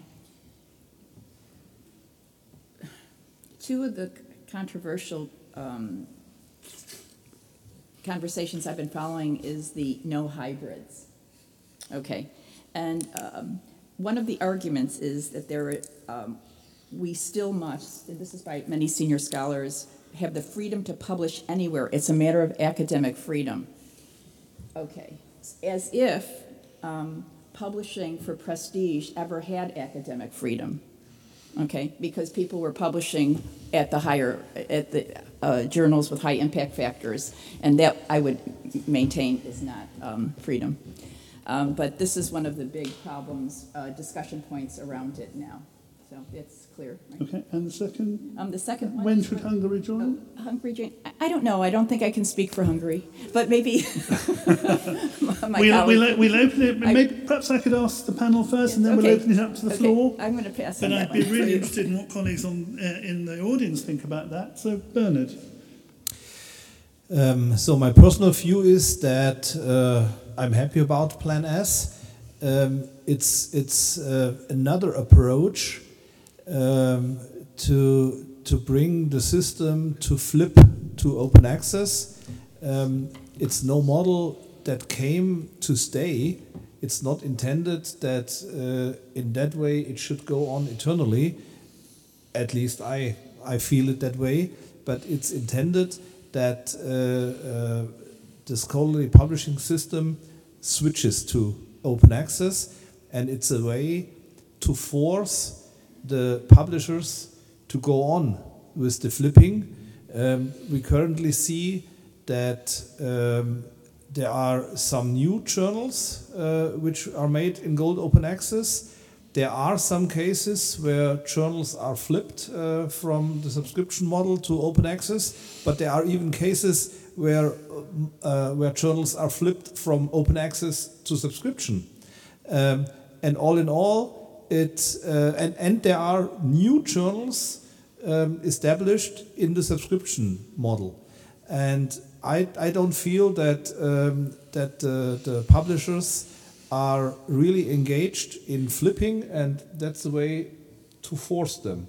two of the controversial um, conversations I've been following is the no hybrids. Okay, and um, one of the arguments is that there, um, we still must, and this is by many senior scholars, have the freedom to publish anywhere. It's a matter of academic freedom. Okay, as if um, publishing for prestige ever had academic freedom. Okay, because people were publishing at the higher, at the uh, journals with high impact factors, and that I would maintain is not um, freedom. Um, but this is one of the big problems, uh, discussion points around it now. So it's clear. Right? Okay, and the second? Um, the second one. When should Hungary join? Oh, Hungary join? I, I don't know. I don't think I can speak for Hungary, but maybe my we'll, colleague. We'll, we'll open it. I, Maybe, perhaps I could ask the panel first, yes, and then okay. we'll open it up to the okay. floor. I'm going to pass But on I'd that be one. really interested in what colleagues on, uh, in the audience think about that. So, Bernard. Um, so my personal view is that uh, I'm happy about Plan S. Um, it's it's uh, another approach um, to to bring the system to flip to open access. Um, it's no model that came to stay. It's not intended that uh, in that way it should go on eternally. At least I I feel it that way. But it's intended that uh, uh, the scholarly publishing system switches to open access, and it's a way to force the publishers to go on with the flipping. Um, we currently see that um, there are some new journals uh, which are made in gold open access. There are some cases where journals are flipped uh, from the subscription model to open access, but there are even cases where uh, where journals are flipped from open access to subscription. Um, and all in all, it uh, and and there are new journals um, established in the subscription model, and I I don't feel that um, that uh, the publishers are really engaged in flipping, and that's the way to force them.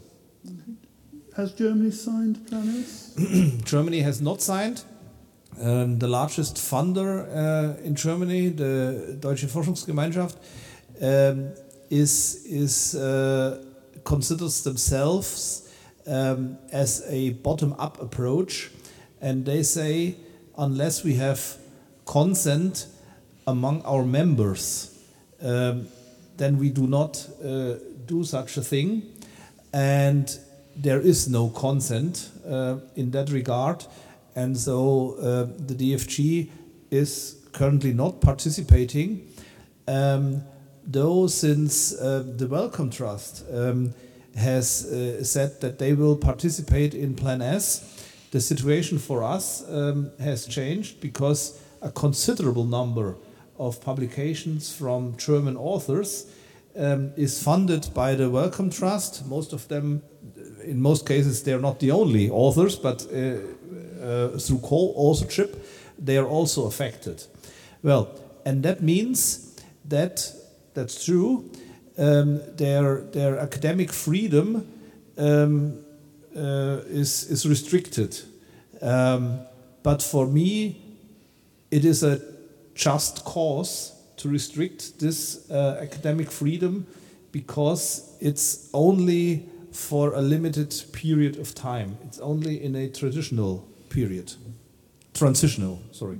Has Germany signed Plan S? Germany has not signed. Um, the largest funder uh, in Germany, the Deutsche Forschungsgemeinschaft, um, is is uh, considers themselves um, as a bottom-up approach, and they say unless we have consent among our members, um, then we do not uh, do such a thing, and there is no consent uh, in that regard. And so uh, the D F G is currently not participating, um, though since uh, the Wellcome Trust um, has uh, said that they will participate in Plan S, the situation for us um, has changed, because a considerable number of publications from German authors um, is funded by the Wellcome Trust. Most of them, in most cases, they're not the only authors, but uh, Uh, through co-authorship, they are also affected. Well, and that means that that's true. Um, their their academic freedom um, uh, is is restricted. Um, but for me, it is a just cause to restrict this uh, academic freedom, because it's only for a limited period of time. It's only in a traditional period. Transitional, sorry.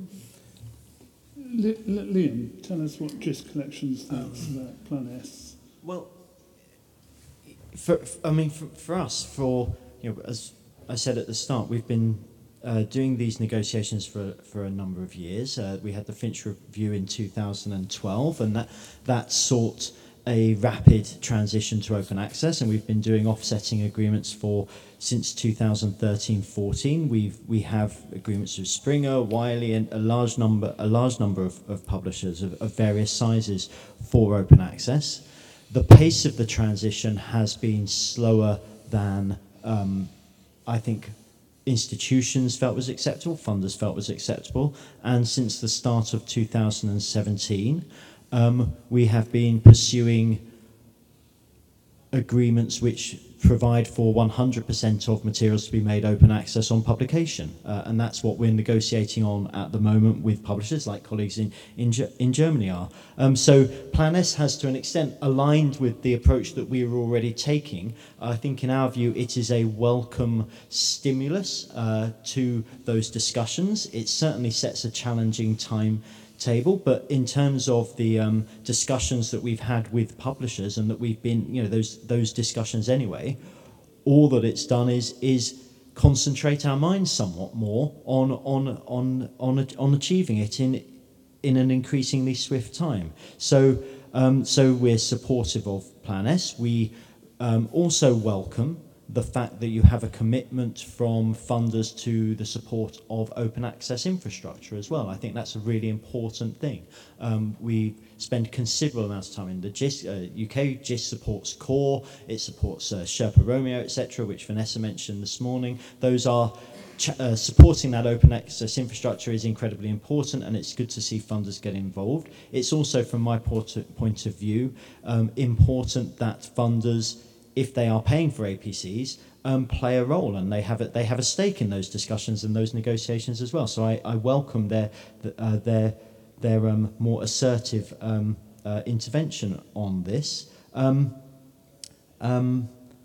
Li- Li- Liam, tell us what GIST Collections thinks Um, about Plan S. Well, for, I mean, for, for us, for, you know, as I said at the start, we've been uh, doing these negotiations for, for a number of years. Uh, we had the Finch Review in two thousand twelve, and that, that sought a rapid transition to open access, and we've been doing offsetting agreements for since two thousand thirteen fourteen. We've we have agreements with Springer, Wiley, and a large number a large number of, of publishers of, of various sizes for open access. The pace of the transition has been slower than um, I think institutions felt was acceptable, funders felt was acceptable, and since the start of two thousand seventeen, um, we have been pursuing agreements which provide for one hundred percent of materials to be made open access on publication. Uh, and that's what we're negotiating on at the moment with publishers like colleagues in, in, in Germany are. Um, so Plan S has to an extent aligned with the approach that we are already taking. I think in our view it is a welcome stimulus uh, to those discussions. It certainly sets a challenging time table, but in terms of the um, discussions that we've had with publishers and that we've been, you know, those those discussions anyway, all that it's done is is concentrate our minds somewhat more on on on on on achieving it in in an increasingly swift time. So um, so we're supportive of Plan S. We um, also welcome the fact that you have a commitment from funders to the support of open access infrastructure as well. I think that's a really important thing. Um, we spend considerable amounts of time in the G I S, uh, U K. G I S supports CORE, it supports uh, Sherpa Romeo, et cetera, which Vanessa mentioned this morning. Those are ch uh, supporting that open access infrastructure is incredibly important, and it's good to see funders get involved. It's also, from my point of view, um, important that funders, if they are paying for A P Cs, um, play a role, and they have a, they have a stake in those discussions and those negotiations as well. So I, I welcome their uh, their their um, more assertive um, uh, intervention on this. Um, um,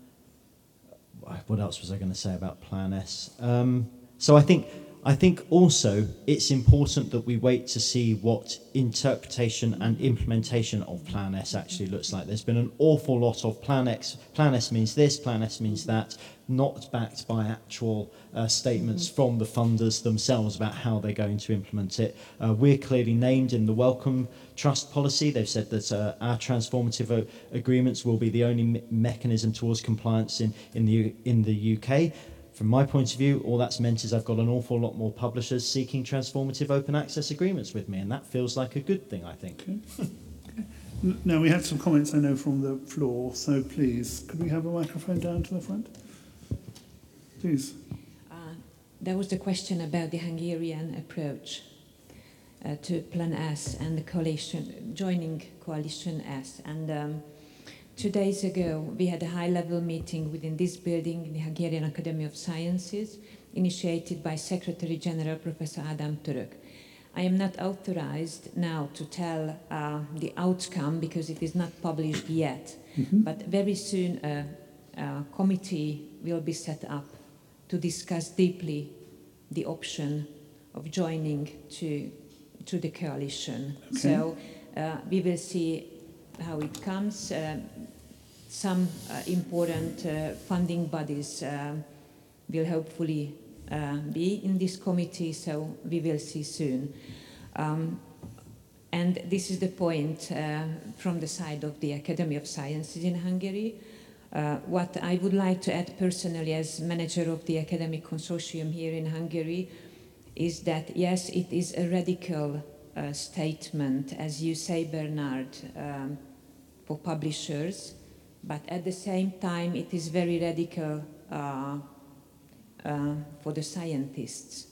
what else was I going to say about Plan S? Um, so I think. I think also it's important that we wait to see what interpretation and implementation of Plan S actually looks like. There's been an awful lot of Plan X, Plan S means this, Plan S means that, not backed by actual uh, statements from the funders themselves about how they're going to implement it. Uh, we're clearly named in the Welcome Trust policy. They've said that uh, our transformative uh, agreements will be the only me mechanism towards compliance in, in, the, in the U K. From my point of view, all that's meant is I've got an awful lot more publishers seeking transformative open access agreements with me, and that feels like a good thing, I think. Okay. Okay. Now, we had some comments, I know, from the floor, so please, could we have a microphone down to the front? Please. Uh, there was the question about the Hungarian approach uh, to Plan S and the coalition, joining Coalition S. And um, Two days ago, we had a high-level meeting within this building in the Hungarian Academy of Sciences, initiated by Secretary General Professor Ádám Török. I am not authorized now to tell uh, the outcome because it is not published yet, mm-hmm. but very soon a, a committee will be set up to discuss deeply the option of joining to, to the coalition. Okay. So uh, we will see how it comes. Uh, some uh, important uh, funding bodies uh, will hopefully uh, be in this committee, so we will see soon. Um, and this is the point uh, from the side of the Academy of Sciences in Hungary. Uh, what I would like to add personally as manager of the academic consortium here in Hungary is that, yes, it is a radical uh, statement, as you say, Bernard, um, for publishers, but at the same time it is very radical uh, uh, for the scientists.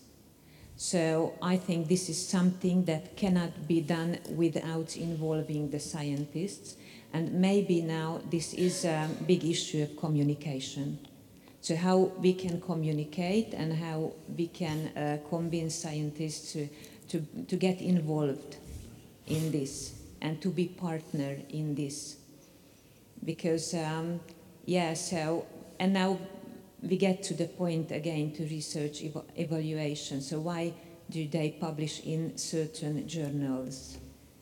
So I think this is something that cannot be done without involving the scientists, and maybe now this is a big issue of communication. So how we can communicate and how we can uh, convince scientists to, to, to get involved in this and to be partner in this. Because, um, yeah, so, and now we get to the point again to research ev evaluation. So why do they publish in certain journals?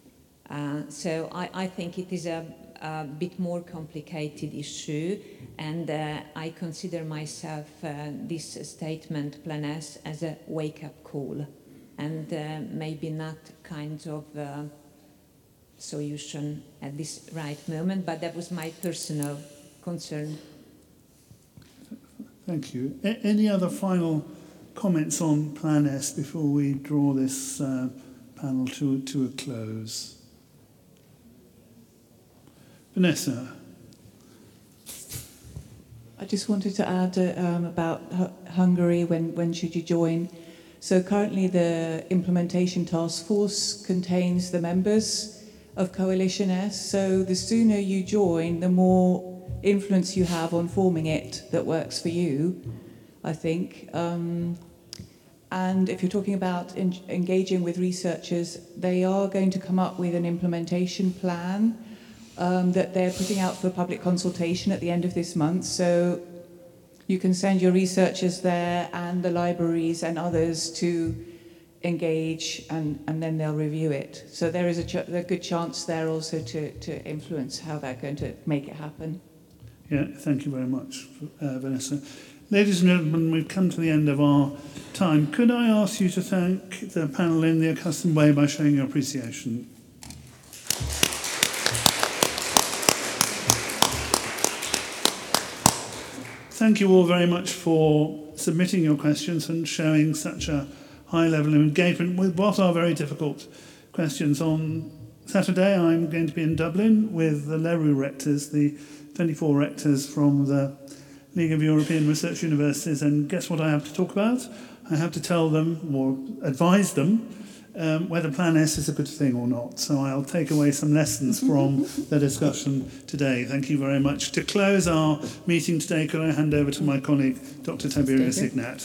Uh, so I, I think it is a, a bit more complicated issue, and uh, I consider myself uh, this statement, Plan S, as a wake-up call, and uh, maybe not kind of uh, solution at this right moment, but that was my personal concern. Thank you. A- any other final comments on Plan S before we draw this uh, panel to, to a close? Vanessa. I just wanted to add uh, um, about H- Hungary, when, when should you join? So currently the implementation task force contains the members of Coalition S, so the sooner you join, the more influence you have on forming it that works for you, I think. Um, and if you're talking about en- engaging with researchers, they are going to come up with an implementation plan um, that they're putting out for public consultation at the end of this month. So you can send your researchers there and the libraries and others to engage, and, and then they'll review it. So there is a, ch- a good chance there also to, to influence how they're going to make it happen. Yeah, thank you very much, uh, Vanessa. Ladies and gentlemen, we've come to the end of our time. Could I ask you to thank the panel in the accustomed way by showing your appreciation? Thank you all very much for submitting your questions and showing such a high level of engagement with what are very difficult questions. On Saturday, I'm going to be in Dublin with the LERU rectors, the twenty-four rectors from the League of European Research Universities, and guess what I have to talk about? I have to tell them, or advise them, um, whether Plan S is a good thing or not. So I'll take away some lessons from the discussion today. Thank you very much. To close our meeting today, could I hand over to my colleague, Doctor Tiberius Ignat?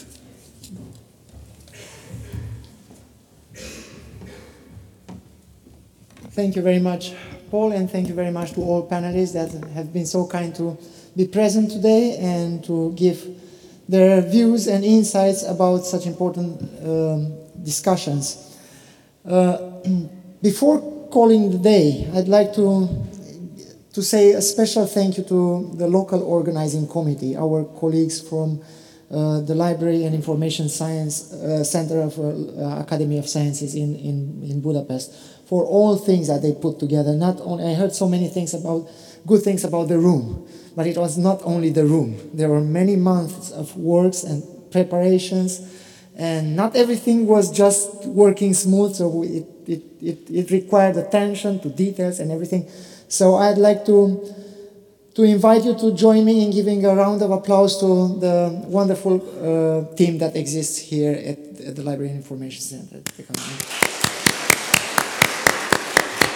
Thank you very much, Paul, and thank you very much to all panelists that have been so kind to be present today and to give their views and insights about such important um, discussions. Uh, before calling the day, I'd like to, to say a special thank you to the local organizing committee, our colleagues from uh, the Library and Information Science uh, Center of uh, Academy of Sciences in, in, in Budapest, for all things that they put together. Not only, I heard so many things about, good things about the room, but it was not only the room. There were many months of works and preparations, and not everything was just working smooth, so it, it, it, it required attention to details and everything. So I'd like to, to invite you to join me in giving a round of applause to the wonderful uh, team that exists here at, at the Library and Information Center.